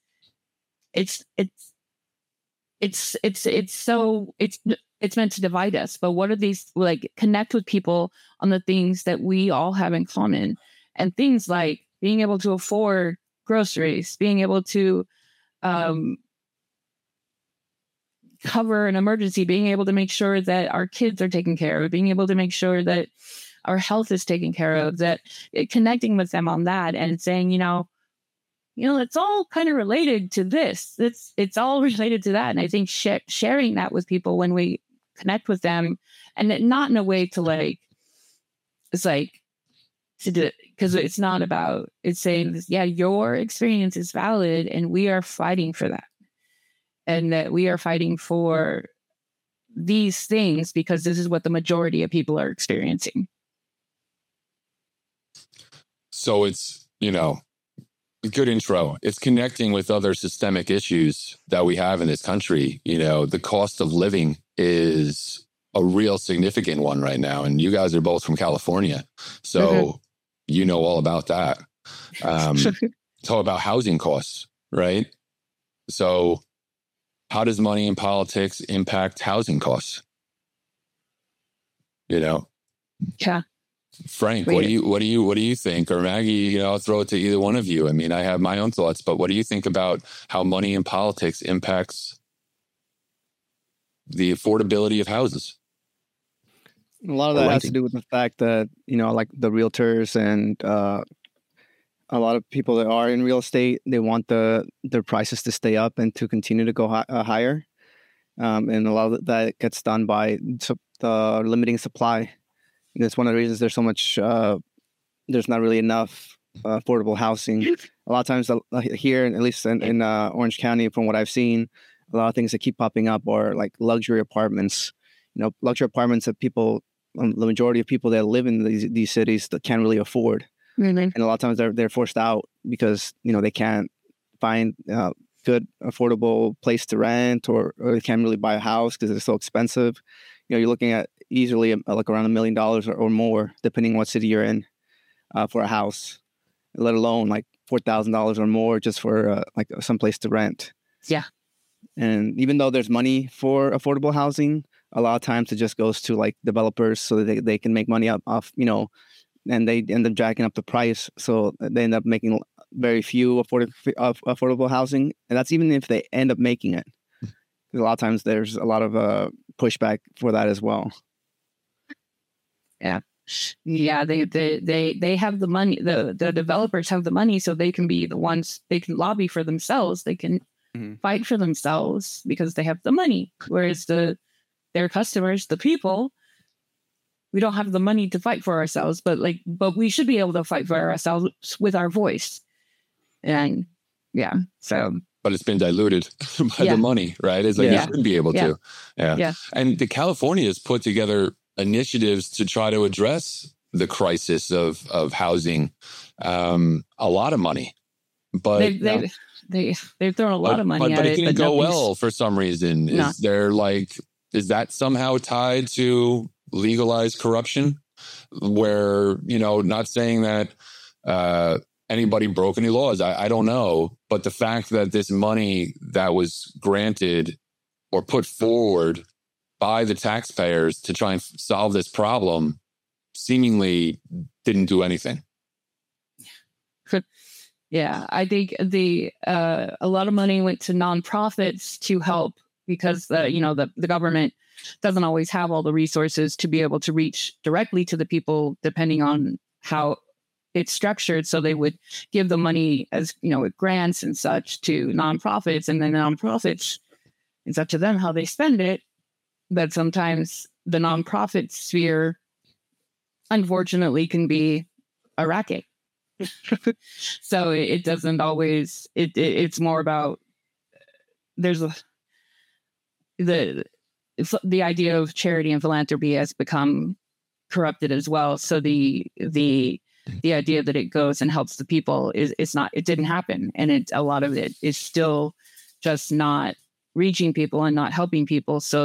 meant to divide us. But what are these, like, connect with people on the things that we all have in common, and things like being able to afford groceries, being able to cover an emergency, being able to make sure that our kids are taken care of, being able to make sure that our health is taken care of, that connecting with them on that and saying, it's all kind of related to this. It's all related to that. And I think sharing that with people when we connect with them, and not in a way to because it's not about, it's saying, yeah, your experience is valid and we are fighting for that. And that we are fighting for these things because this is what the majority of people are experiencing. So it's, a good intro. It's connecting with other systemic issues that we have in this country. The cost of living is a real significant one right now. And you guys are both from California. So you know all about that. It's all about housing costs, right? So how does money in politics impact housing costs? Yeah. Frank, what do you think? Or Maggie, I'll throw it to either one of you. I mean, I have my own thoughts, but what do you think about how money in politics impacts the affordability of houses? A lot of that has to do with the fact that, like the realtors and a lot of people that are in real estate, they want their prices to stay up and to continue to go higher. And a lot of that gets done by the limiting supply. And that's one of the reasons there's so much, there's not really enough affordable housing. A lot of times here, at least in Orange County, from what I've seen, a lot of things that keep popping up are like luxury apartments. Luxury apartments that people, the majority of people that live in these cities that can't really afford. Mm-hmm. And a lot of times they're forced out because, they can't find a good, affordable place to rent or they can't really buy a house because it's so expensive. You're looking at easily like around $1 million or more, depending on what city you're in, for a house, let alone like $4,000 or more just for like some place to rent. Yeah. And even though there's money for affordable housing, a lot of times it just goes to like developers so that they can make money off, and they end up jacking up the price. So they end up making very few affordable housing. And that's even if they end up making it. Because a lot of times there's a lot of pushback for that as well. Yeah, they have the money. The developers have the money, so they can be the ones. They can lobby for themselves. They can fight for themselves because they have the money. Whereas their customers, the people, we don't have the money to fight for ourselves. But we should be able to fight for ourselves with our voice. And but it's been diluted by the money, right? It's like you should be able to. Yeah. And the California has put together initiatives to try to address the crisis of housing. A lot of money, but they've thrown a lot of money at it. But it didn't go well for some reason. Is that somehow tied to legalized corruption? Where, not saying that anybody broke any laws. I don't know. But the fact that this money that was granted or put forward by the taxpayers to try and solve this problem seemingly didn't do anything. Yeah, I think a lot of money went to nonprofits to help because the government doesn't always have all the resources to be able to reach directly to the people depending on how it's structured. So they would give the money as, with grants and such to nonprofits, and then nonprofits, it's up to them how they spend it. But sometimes the nonprofit sphere, unfortunately, can be a racket. So it doesn't always, it's more about, there's the idea of charity and philanthropy has become corrupted as well. So the idea that it goes and helps the people it didn't happen. And a lot of it is still just not reaching people and not helping people. So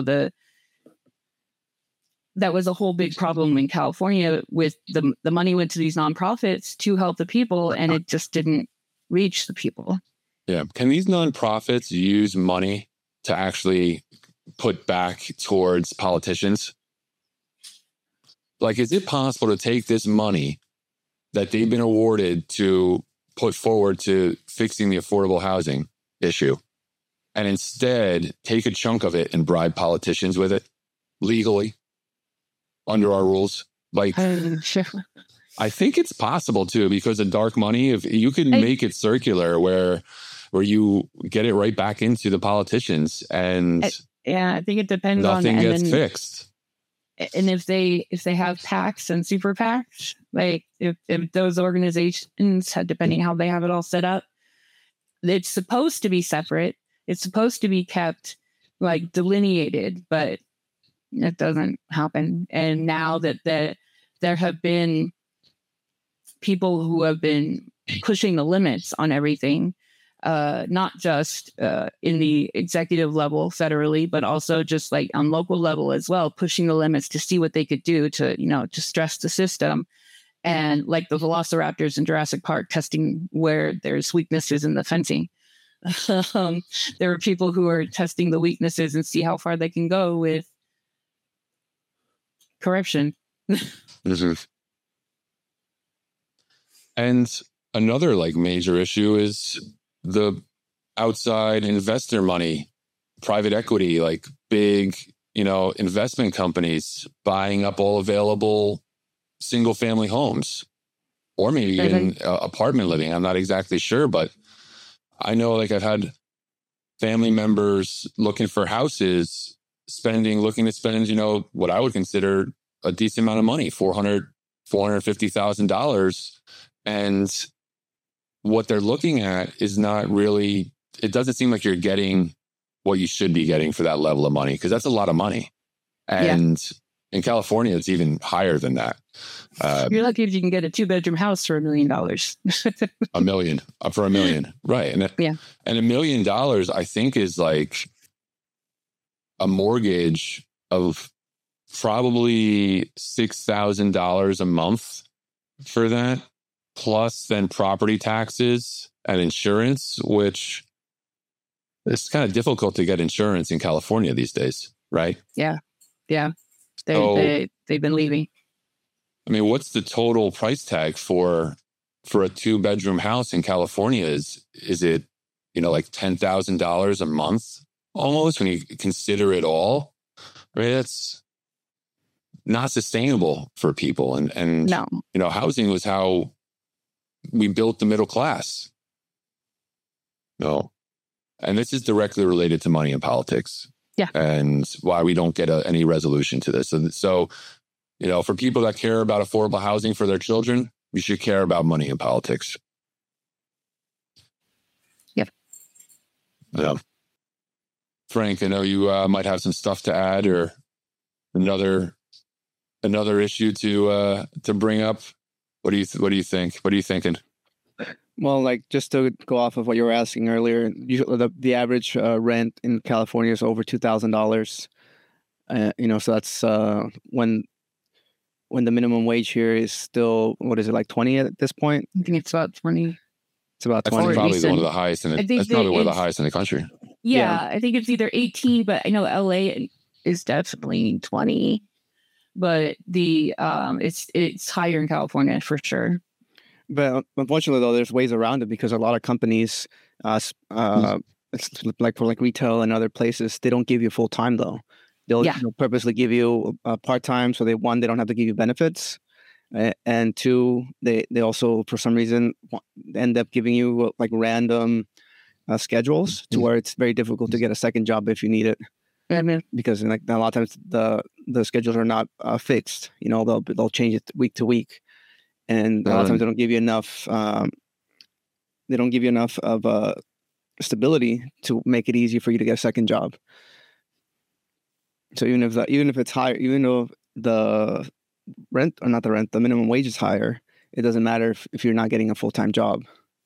that was a whole big problem in California with the money went to these nonprofits to help the people, and it just didn't reach the people. Yeah. Can these nonprofits use money to actually put back towards politicians? Like, is it possible to take this money that they've been awarded to put forward to fixing the affordable housing issue and instead take a chunk of it and bribe politicians with it legally under our rules. Like, Sure. I think it's possible too, because of dark money, if you can make it circular where you get it right back into the politicians and I think it depends nothing on gets fixed. And if they have PACs and super PACs, like if those organizations, depending how they have it all set up, it's supposed to be separate. It's supposed to be kept like delineated, but it doesn't happen. And now that there have been people who have been pushing the limits on everything, not just in the executive level federally, but also just like on local level as well, pushing the limits to see what they could do to, to stress the system. And like the velociraptors in Jurassic Park, testing where there's weaknesses in the fencing. There are people who are testing the weaknesses and see how far they can go with corruption. And another like major issue is the outside investor money, private equity, like big, investment companies buying up all available single family homes, or maybe even apartment living. I'm not exactly sure, but I know like I've had family members looking for houses, looking to spend, what I would consider a decent amount of money, $450,000. And what they're looking at is not really, it doesn't seem like you're getting what you should be getting for that level of money, because that's a lot of money. And in California, it's even higher than that. You're lucky if you can get a 2-bedroom house for $1 million. $1 million for $1 million. Right. And $1 million, I think, is like a mortgage of probably $6,000 a month for that, plus then property taxes and insurance, which it's kind of difficult to get insurance in California these days, right? Yeah. They've been leaving. I mean, what's the total price tag for a 2-bedroom house in California? Is it, like $10,000 a month almost when you consider it all? Right? That's not sustainable for people. And no. Housing was how we built the middle class. No. And this is directly related to money and politics. Yeah. And why we don't get any resolution to this. And so, for people that care about affordable housing for their children, you should care about money and politics. Yep. Yeah. Frank, I know you might have some stuff to add or another issue to bring up. What do you think? What are you thinking? Well, like just to go off of what you were asking earlier, usually the average rent in California is over $2,000. So that's when the minimum wage here is still, what is it, like 20 at this point? I think it's about 20. It's about That's 20. probably one of the highest that's probably one of the highest in the country. Yeah, I think it's either 18, but I know LA is definitely 20. But the it's higher in California for sure. But unfortunately, though, there's ways around it because a lot of companies, it's like for like retail and other places, they don't give you full time though. They'll purposely give you part time, so they don't have to give you benefits, and two, they also for some reason end up giving you like random schedules to where it's very difficult to get a second job if you need it. Because like a lot of times the schedules are not fixed. They'll change it week to week. And a lot of times they don't give you enough. They don't give you enough of stability to make it easy for you to get a second job. So even if it's higher, even though the rent or not the rent, the minimum wage is higher, it doesn't matter if you're not getting a full-time job.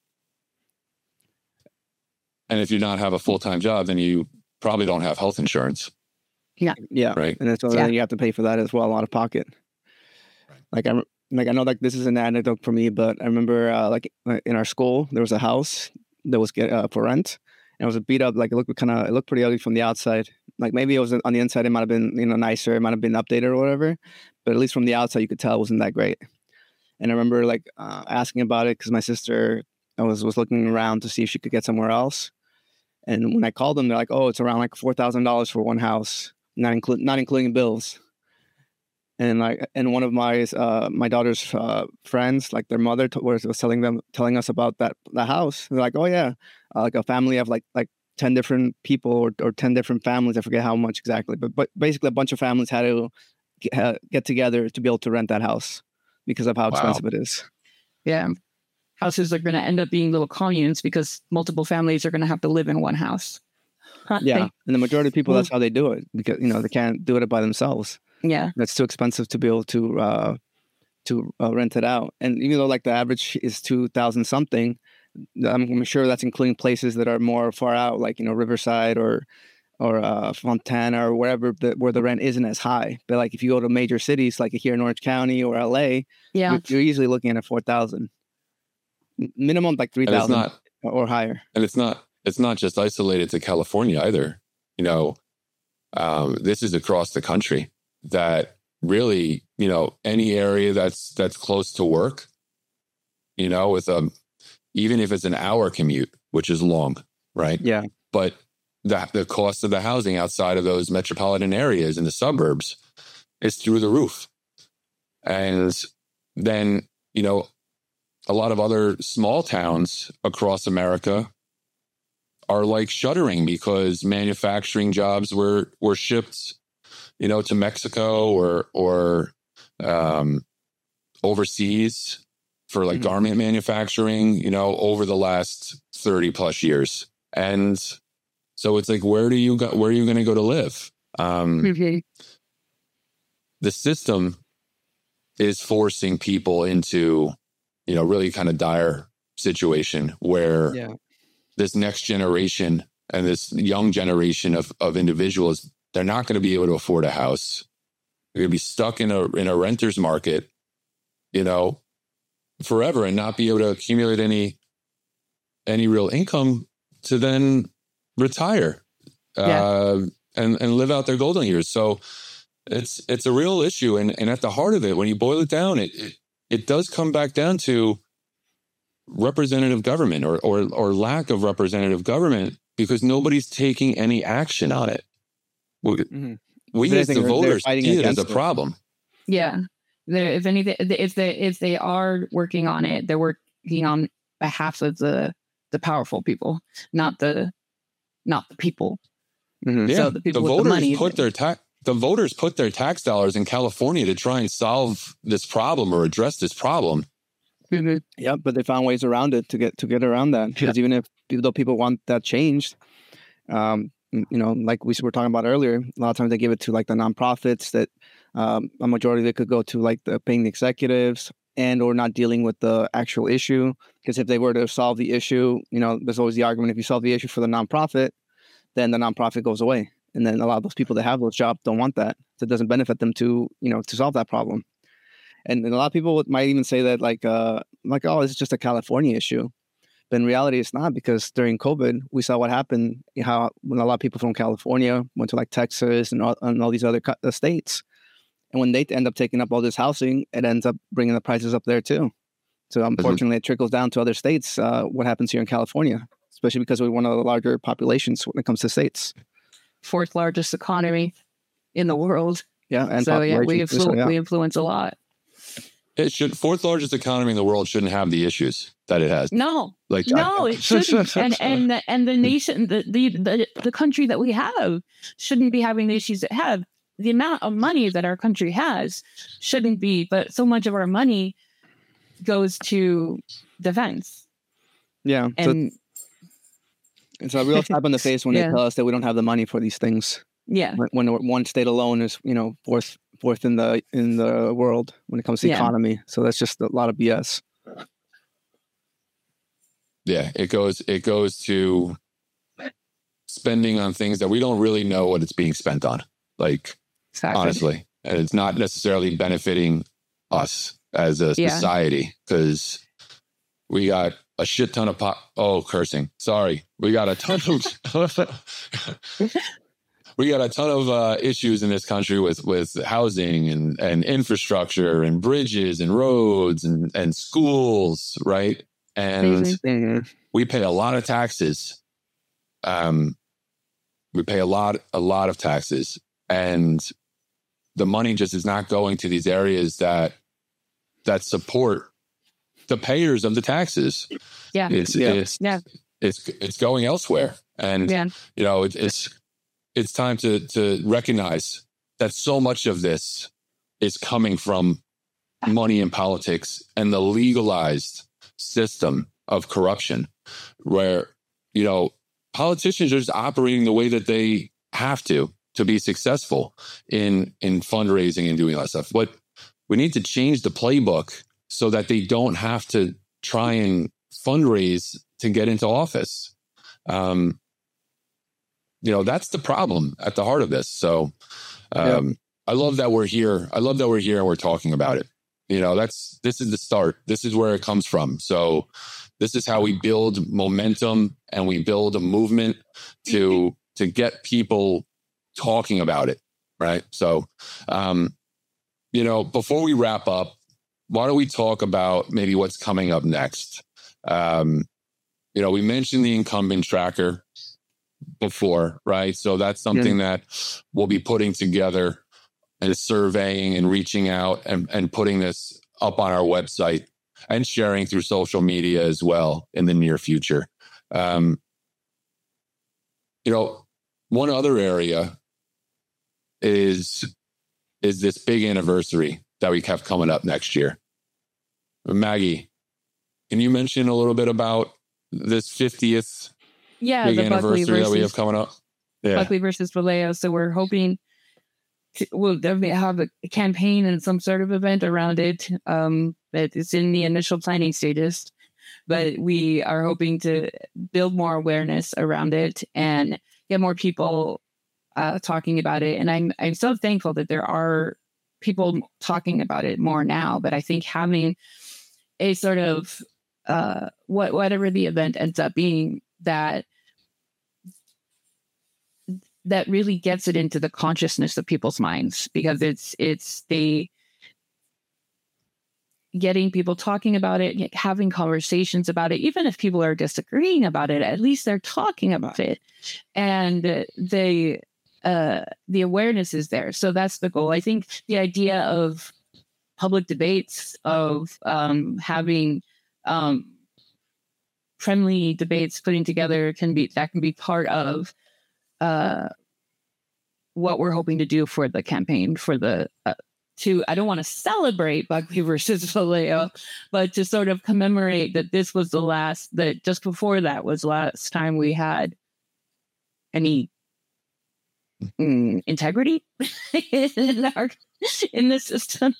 And if you not have a full-time job, then you probably don't have health insurance. Yeah. Right. And so then you have to pay for that as well out of pocket. Right. I know like this is an anecdote for me, but I remember like in our school there was a house that was for rent, and it was a beat up. Like it looked pretty ugly from the outside. Like maybe it was on the inside, it might have been nicer, it might have been updated or whatever. But at least from the outside, you could tell it wasn't that great. And I remember like asking about it because my sister was looking around to see if she could get somewhere else. And when I called them, they're like, "Oh, it's around like $4,000 for one house, not including bills." And one of my daughter's friends, like their mother was telling us about the house. They're like, "Oh yeah, like a family of like 10 different people or 10 different families. I forget how much exactly, but basically a bunch of families had to get together to be able to rent that house because of how expensive it is." Yeah. Houses are going to end up being little communes because multiple families are going to have to live in one house. Yeah. And the majority of people, that's how they do it because, they can't do it by themselves. Yeah. That's too expensive to be able to rent it out. And even though like the average is 2,000 something, I'm sure that's including places that are more far out, like, Riverside or Fontana or wherever where the rent isn't as high. But like if you go to major cities like here in Orange County or LA, you're easily looking at 4,000. Minimum like 3,000 or higher. And it's not just isolated to California either. This is across the country that really, any area that's close to work, with even if it's an hour commute, which is long, right? Yeah. But the cost of the housing outside of those metropolitan areas in the suburbs is through the roof. And then, a lot of other small towns across America are like shuttering because manufacturing jobs were shipped, to Mexico or overseas for like garment manufacturing, over the last 30 plus years. And so it's like, where are you going to go to live? The system is forcing people into, really kind of dire situation where this next generation and this young generation of individuals, they're not going to be able to afford a house. They're going to be stuck in a renter's market, forever and not be able to accumulate any real income to then retire and live out their golden years. So it's a real issue. And at the heart of it, when you boil it down, it does come back down to representative government or lack of representative government because nobody's taking any action on it. We as the voters see it as a problem. Yeah. If anything, if they are working on it, they're working on behalf of the powerful people, not the people. Yeah. So the people with the money the voters put their tax dollars in California to try and solve this problem or address this problem. Yeah, but they found ways around it to get around that. Because even though people want that changed, like we were talking about earlier, a lot of times they give it to like the nonprofits that a majority of it could go to like paying the executives and or not dealing with the actual issue. Because if they were to solve the issue, there's always the argument, if you solve the issue for the nonprofit, then the nonprofit goes away. And then a lot of those people that have those jobs don't want that. So it doesn't benefit them to solve that problem. And a lot of people might even say that oh, it's just a California issue. But in reality, it's not, because during COVID, we saw what happened, how when a lot of people from California went to like Texas and all these other states. And when they end up taking up all this housing, it ends up bringing the prices up there too. So unfortunately, it trickles down to other states. What happens here in California, especially because we're one of the larger populations when it comes to states. 4th largest economy in the world. Yeah, and so we influence a lot. It should 4th largest economy in the world shouldn't have the issues that it has. No, it shouldn't. and the nation, the country that we have shouldn't be having the issues it have. The amount of money that our country has shouldn't be, but so much of our money goes to defense. Yeah, and it's a real slap in the face when they tell us that we don't have the money for these things. Yeah, when one state alone is fourth in the world when it comes to the economy. So that's just a lot of BS. Yeah, it goes to spending on things that we don't really know what it's being spent on. Like, honestly, and it's not necessarily benefiting us as a society, because we got a shit ton of cursing. Sorry. We got a ton of we got a ton of issues in this country with housing and infrastructure and bridges and roads and schools, right? And we pay a lot of taxes we pay a lot of taxes, and the money just is not going to these areas that support the payers of the taxes. Yeah. It's going elsewhere. And, it's time to recognize that so much of this is coming from money in politics and the legalized system of corruption, where, politicians are just operating the way that they have to be successful in fundraising and doing all that stuff. But we need to change the playbook so that they don't have to try and fundraise to get into office. That's the problem at the heart of this. So I love that we're here. I love that we're here and we're talking about it. This is the start. This is where it comes from. So this is how we build momentum and we build a movement to get people talking about it. Right. So, before we wrap up, why don't we talk about maybe what's coming up next? We mentioned the incumbent tracker before, right? So that's something that we'll be putting together and surveying and reaching out and putting this up on our website and sharing through social media as well in the near future. One other area is this big anniversary that we have coming up next year. Maggie, can you mention a little bit about this 50th big anniversary that we have coming up? Yeah. Buckley versus Vallejo. So we're hoping we'll definitely have a campaign and some sort of event around it. It's in the initial planning stages, but we are hoping to build more awareness around it and get more people talking about it. And I'm so thankful that there are people talking about it more now. But I think having a sort of whatever the event ends up being, that really gets it into the consciousness of people's minds, because it's the getting people talking about it, having conversations about it. Even if people are disagreeing about it, at least they're talking about it, and the awareness is there. So that's the goal. I think the idea of public debates, of having friendly debates putting together can be part of what we're hoping to do for the campaign, for the I don't want to celebrate Buckley versus Vallejo, but to sort of commemorate that this was that just before that was the last time we had any integrity in the system.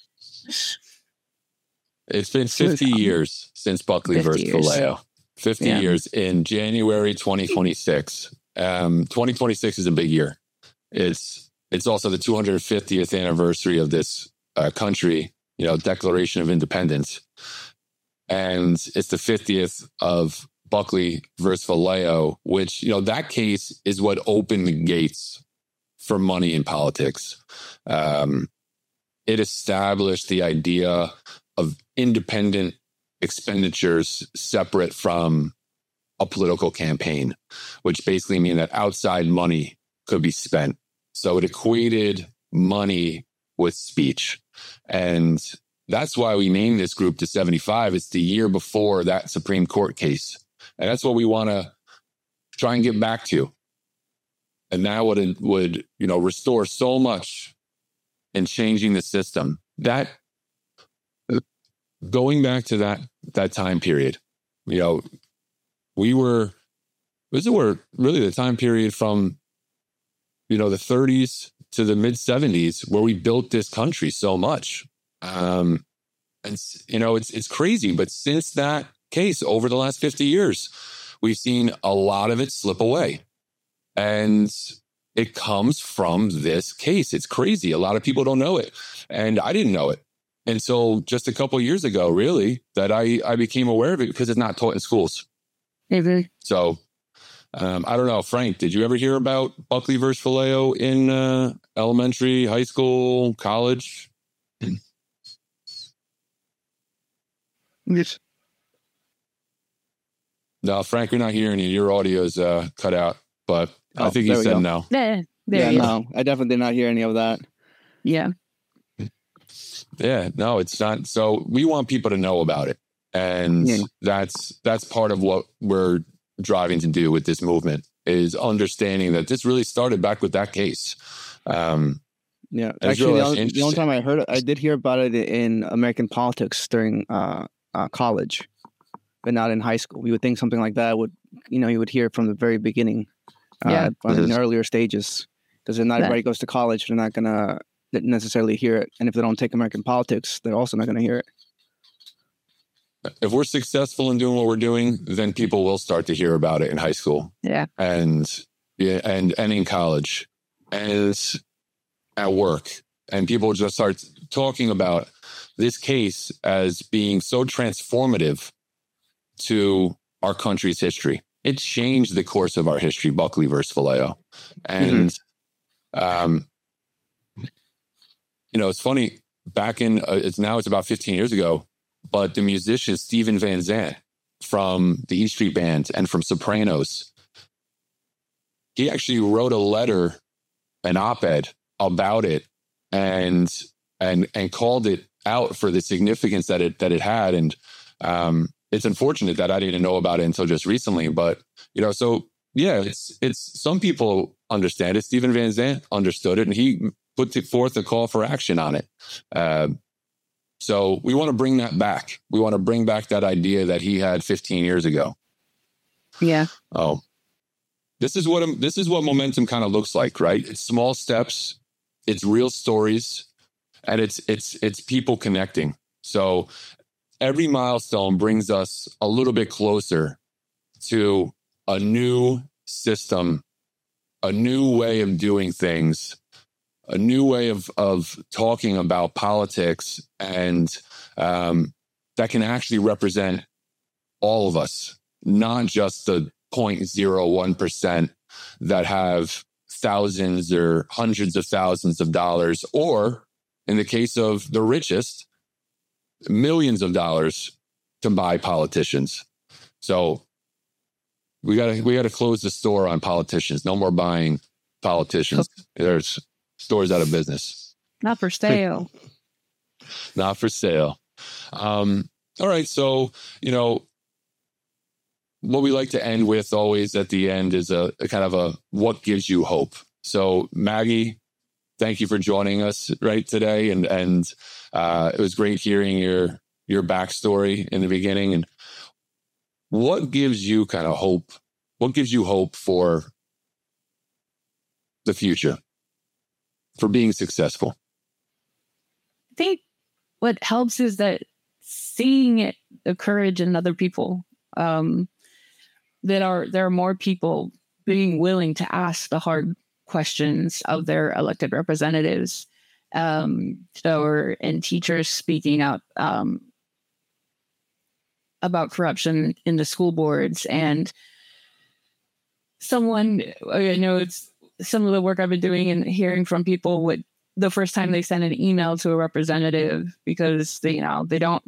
It's been 50 years since Buckley versus Vallejo. 50 years in January 2026. 2026 is a big year. It's also the 250th anniversary of this country, Declaration of Independence. And it's the 50th of Buckley versus Vallejo, which, that case is what opened the gates for money in politics. It established the idea of independent expenditures separate from a political campaign, which basically mean that outside money could be spent. So it equated money with speech. And that's why we named this group to 75. It's the year before that Supreme Court case. And that's what we want to try and get back to. And that would restore so much in changing the system. That going back to that time period, we were really the time period from, the 30s to the mid 70s where we built this country so much. And, it's crazy. But since that case, over the last 50 years, we've seen a lot of it slip away. And it comes from this case. It's crazy. A lot of people don't know it. And I didn't know it until just a couple of years ago, really, that I became aware of it, because it's not taught in schools. Mm-hmm. So I don't know. Frank, did you ever hear about Buckley versus Vallejo in elementary, high school, college? Yes. No, Frank, we're not hearing you. Your audio's cut out. but I Oh, think there he we said go. no. There Yeah, you go. no, I definitely did not hear any of that. Yeah. Yeah, no, it's not. So we want people to know about it. And Yeah. that's part of what we're driving to do with this movement, is understanding that this really started back with that case. Yeah, It's actually, really the only interesting. time I heard it, I did hear about it in American politics during college, but not in high school. We would think something like that would, you would hear from the very beginning, Yeah. in earlier stages, because not That- everybody goes to college. They're not gonna necessarily hear it, and if they don't take American politics, they're also not gonna hear it. If we're successful in doing what we're doing, then people will start to hear about it in high school Yeah. and in college and at work. And people just start talking about this case as being so transformative to our country's history. It changed the course of our history, Buckley versus Vallejo. And, it's funny, back in, it's about 15 years ago, but the musician Steven Van Zandt from the E Street Band and from Sopranos, he actually wrote a letter, an op-ed about it, and called it out for the significance that it had. And it's unfortunate that I didn't know about it until just recently. But so yeah, it's some people understand it. Steven Van Zandt understood it, and he put forth a call for action on it. So we want to bring that back. We want to bring back that idea that he had 15 years ago. Yeah. Oh, this is what momentum kind of looks like, right? It's small steps, it's real stories, and it's people connecting. So every milestone brings us a little bit closer to a new system, a new way of doing things, a new way of talking about politics, and that can actually represent all of us, not just the 0.01% that have thousands or hundreds of thousands of dollars, or in the case of the richest, millions of dollars to buy politicians. So we gotta close the store on politicians. No more buying politicians. There's stores out of business. Not for sale. Not for sale. All right. So, what we like to end with always at the end is a kind of a what gives you hope. So Maggie, thank you for joining us right today. And it was great hearing your backstory in the beginning. And what gives you kind of hope? What gives you hope for the future, for being successful? I think what helps is that seeing the courage in other people, there are more people being willing to ask the hard questions of their elected representatives, and teachers speaking out about corruption in the school boards. And it's some of the work I've been doing and hearing from people with the first time they send an email to a representative, because they know that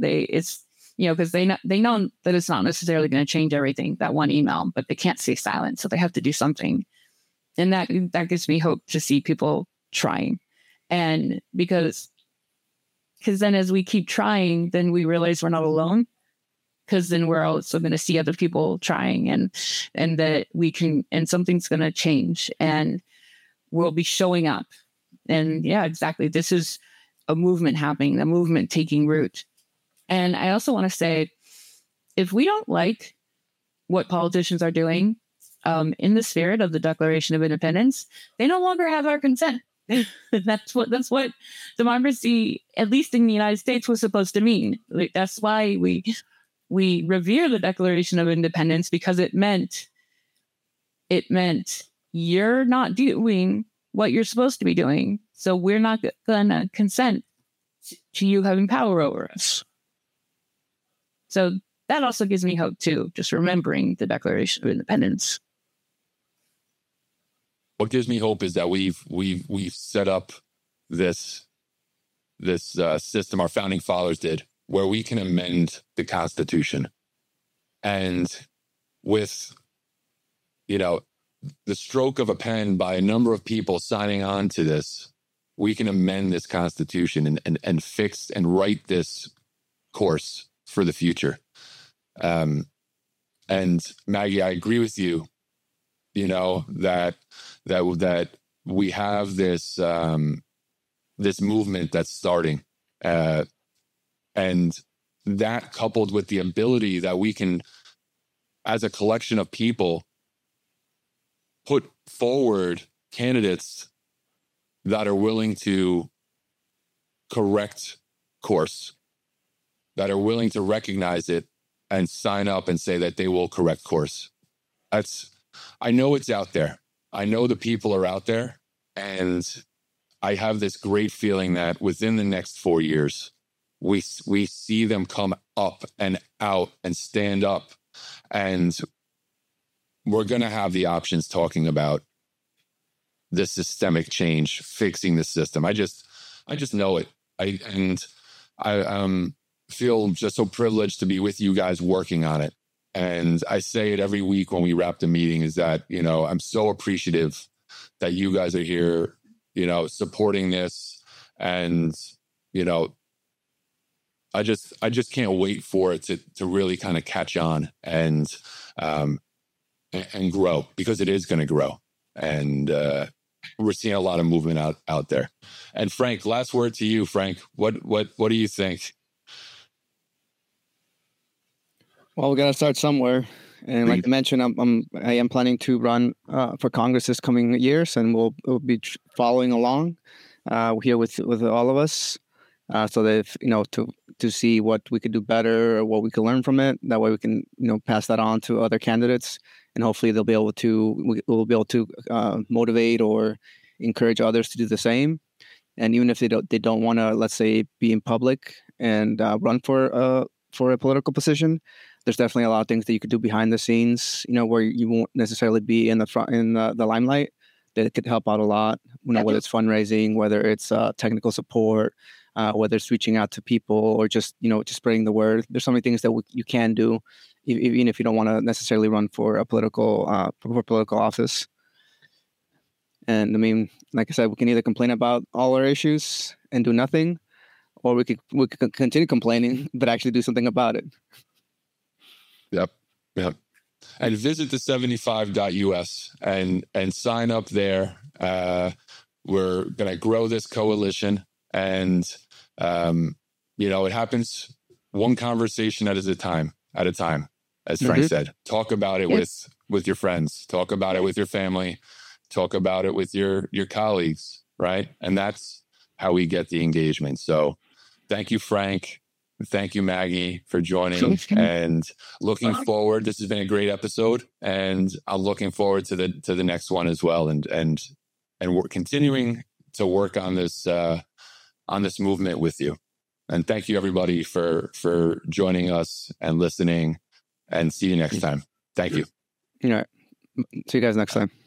it's not necessarily going to change everything, that one email, but they can't stay silent. So they have to do something. And that gives me hope to see people trying. And because then as we keep trying, then we realize we're not alone, because then we're also going to see other people trying, and that we can, and something's going to change, and we'll be showing up. And yeah, exactly. This is a movement happening, a movement taking root. And I also want to say, if we don't like what politicians are doing, in the spirit of the Declaration of Independence, they no longer have our consent. That's what democracy, at least in the United States, was supposed to mean. Like, that's why we revere the Declaration of Independence, because it meant you're not doing what you're supposed to be doing, so we're not going to consent to you having power over us. So that also gives me hope too, just remembering the Declaration of Independence. What gives me hope is that we've set up this system our founding fathers did, where we can amend the Constitution, and with the stroke of a pen by a number of people signing on to this, we can amend this Constitution and fix and write this course for the future. And Maggie, I agree with you, that we have this, this movement that's starting, and that coupled with the ability that we can, as a collection of people, put forward candidates that are willing to correct course, that are willing to recognize it and sign up and say that they will correct course. I know it's out there. I know the people are out there, and I have this great feeling that within the next 4 years, we see them come up and out and stand up, and we're going to have the options talking about the systemic change, fixing the system. I just know it. I feel just so privileged to be with you guys working on it. And I say it every week when we wrap the meeting, is that, I'm so appreciative that you guys are here, supporting this. And, I just can't wait for it to really kind of catch on and grow, because it is going to grow. And we're seeing a lot of movement out there. And Frank, last word to you, Frank. What do you think? Well, we got to start somewhere. And like I mentioned, I am planning to run for Congress this coming years, and we'll be following along here with all of us, so that to see what we could do better or what we can learn from it. That way, we can pass that on to other candidates, and hopefully we'll be able to motivate or encourage others to do the same. And even if they don't want to, let's say, be in public and run for a political position, there's definitely a lot of things that you could do behind the scenes, where you won't necessarily be in the limelight, that could help out a lot. Whether it's fundraising, whether it's technical support, whether it's reaching out to people, or just spreading the word. There's so many things that you can do, even if you don't want to necessarily run for a political office. And I mean, like I said, we can either complain about all our issues and do nothing, or we could continue complaining but actually do something about it. Yep. And visit the 75.us and sign up there. We're going to grow this coalition, and it happens one conversation at a time, as Frank said. Talk about it with your friends, talk about it with your family, talk about it with your colleagues, right? And that's how we get the engagement. So thank you, Frank. Thank you, Maggie, for joining, and looking forward. This has been a great episode, and I'm looking forward to the next one as well. And we're continuing to work on this movement with you. And thank you, everybody, for joining us and listening. And see you next time. Thank you. See you guys next time.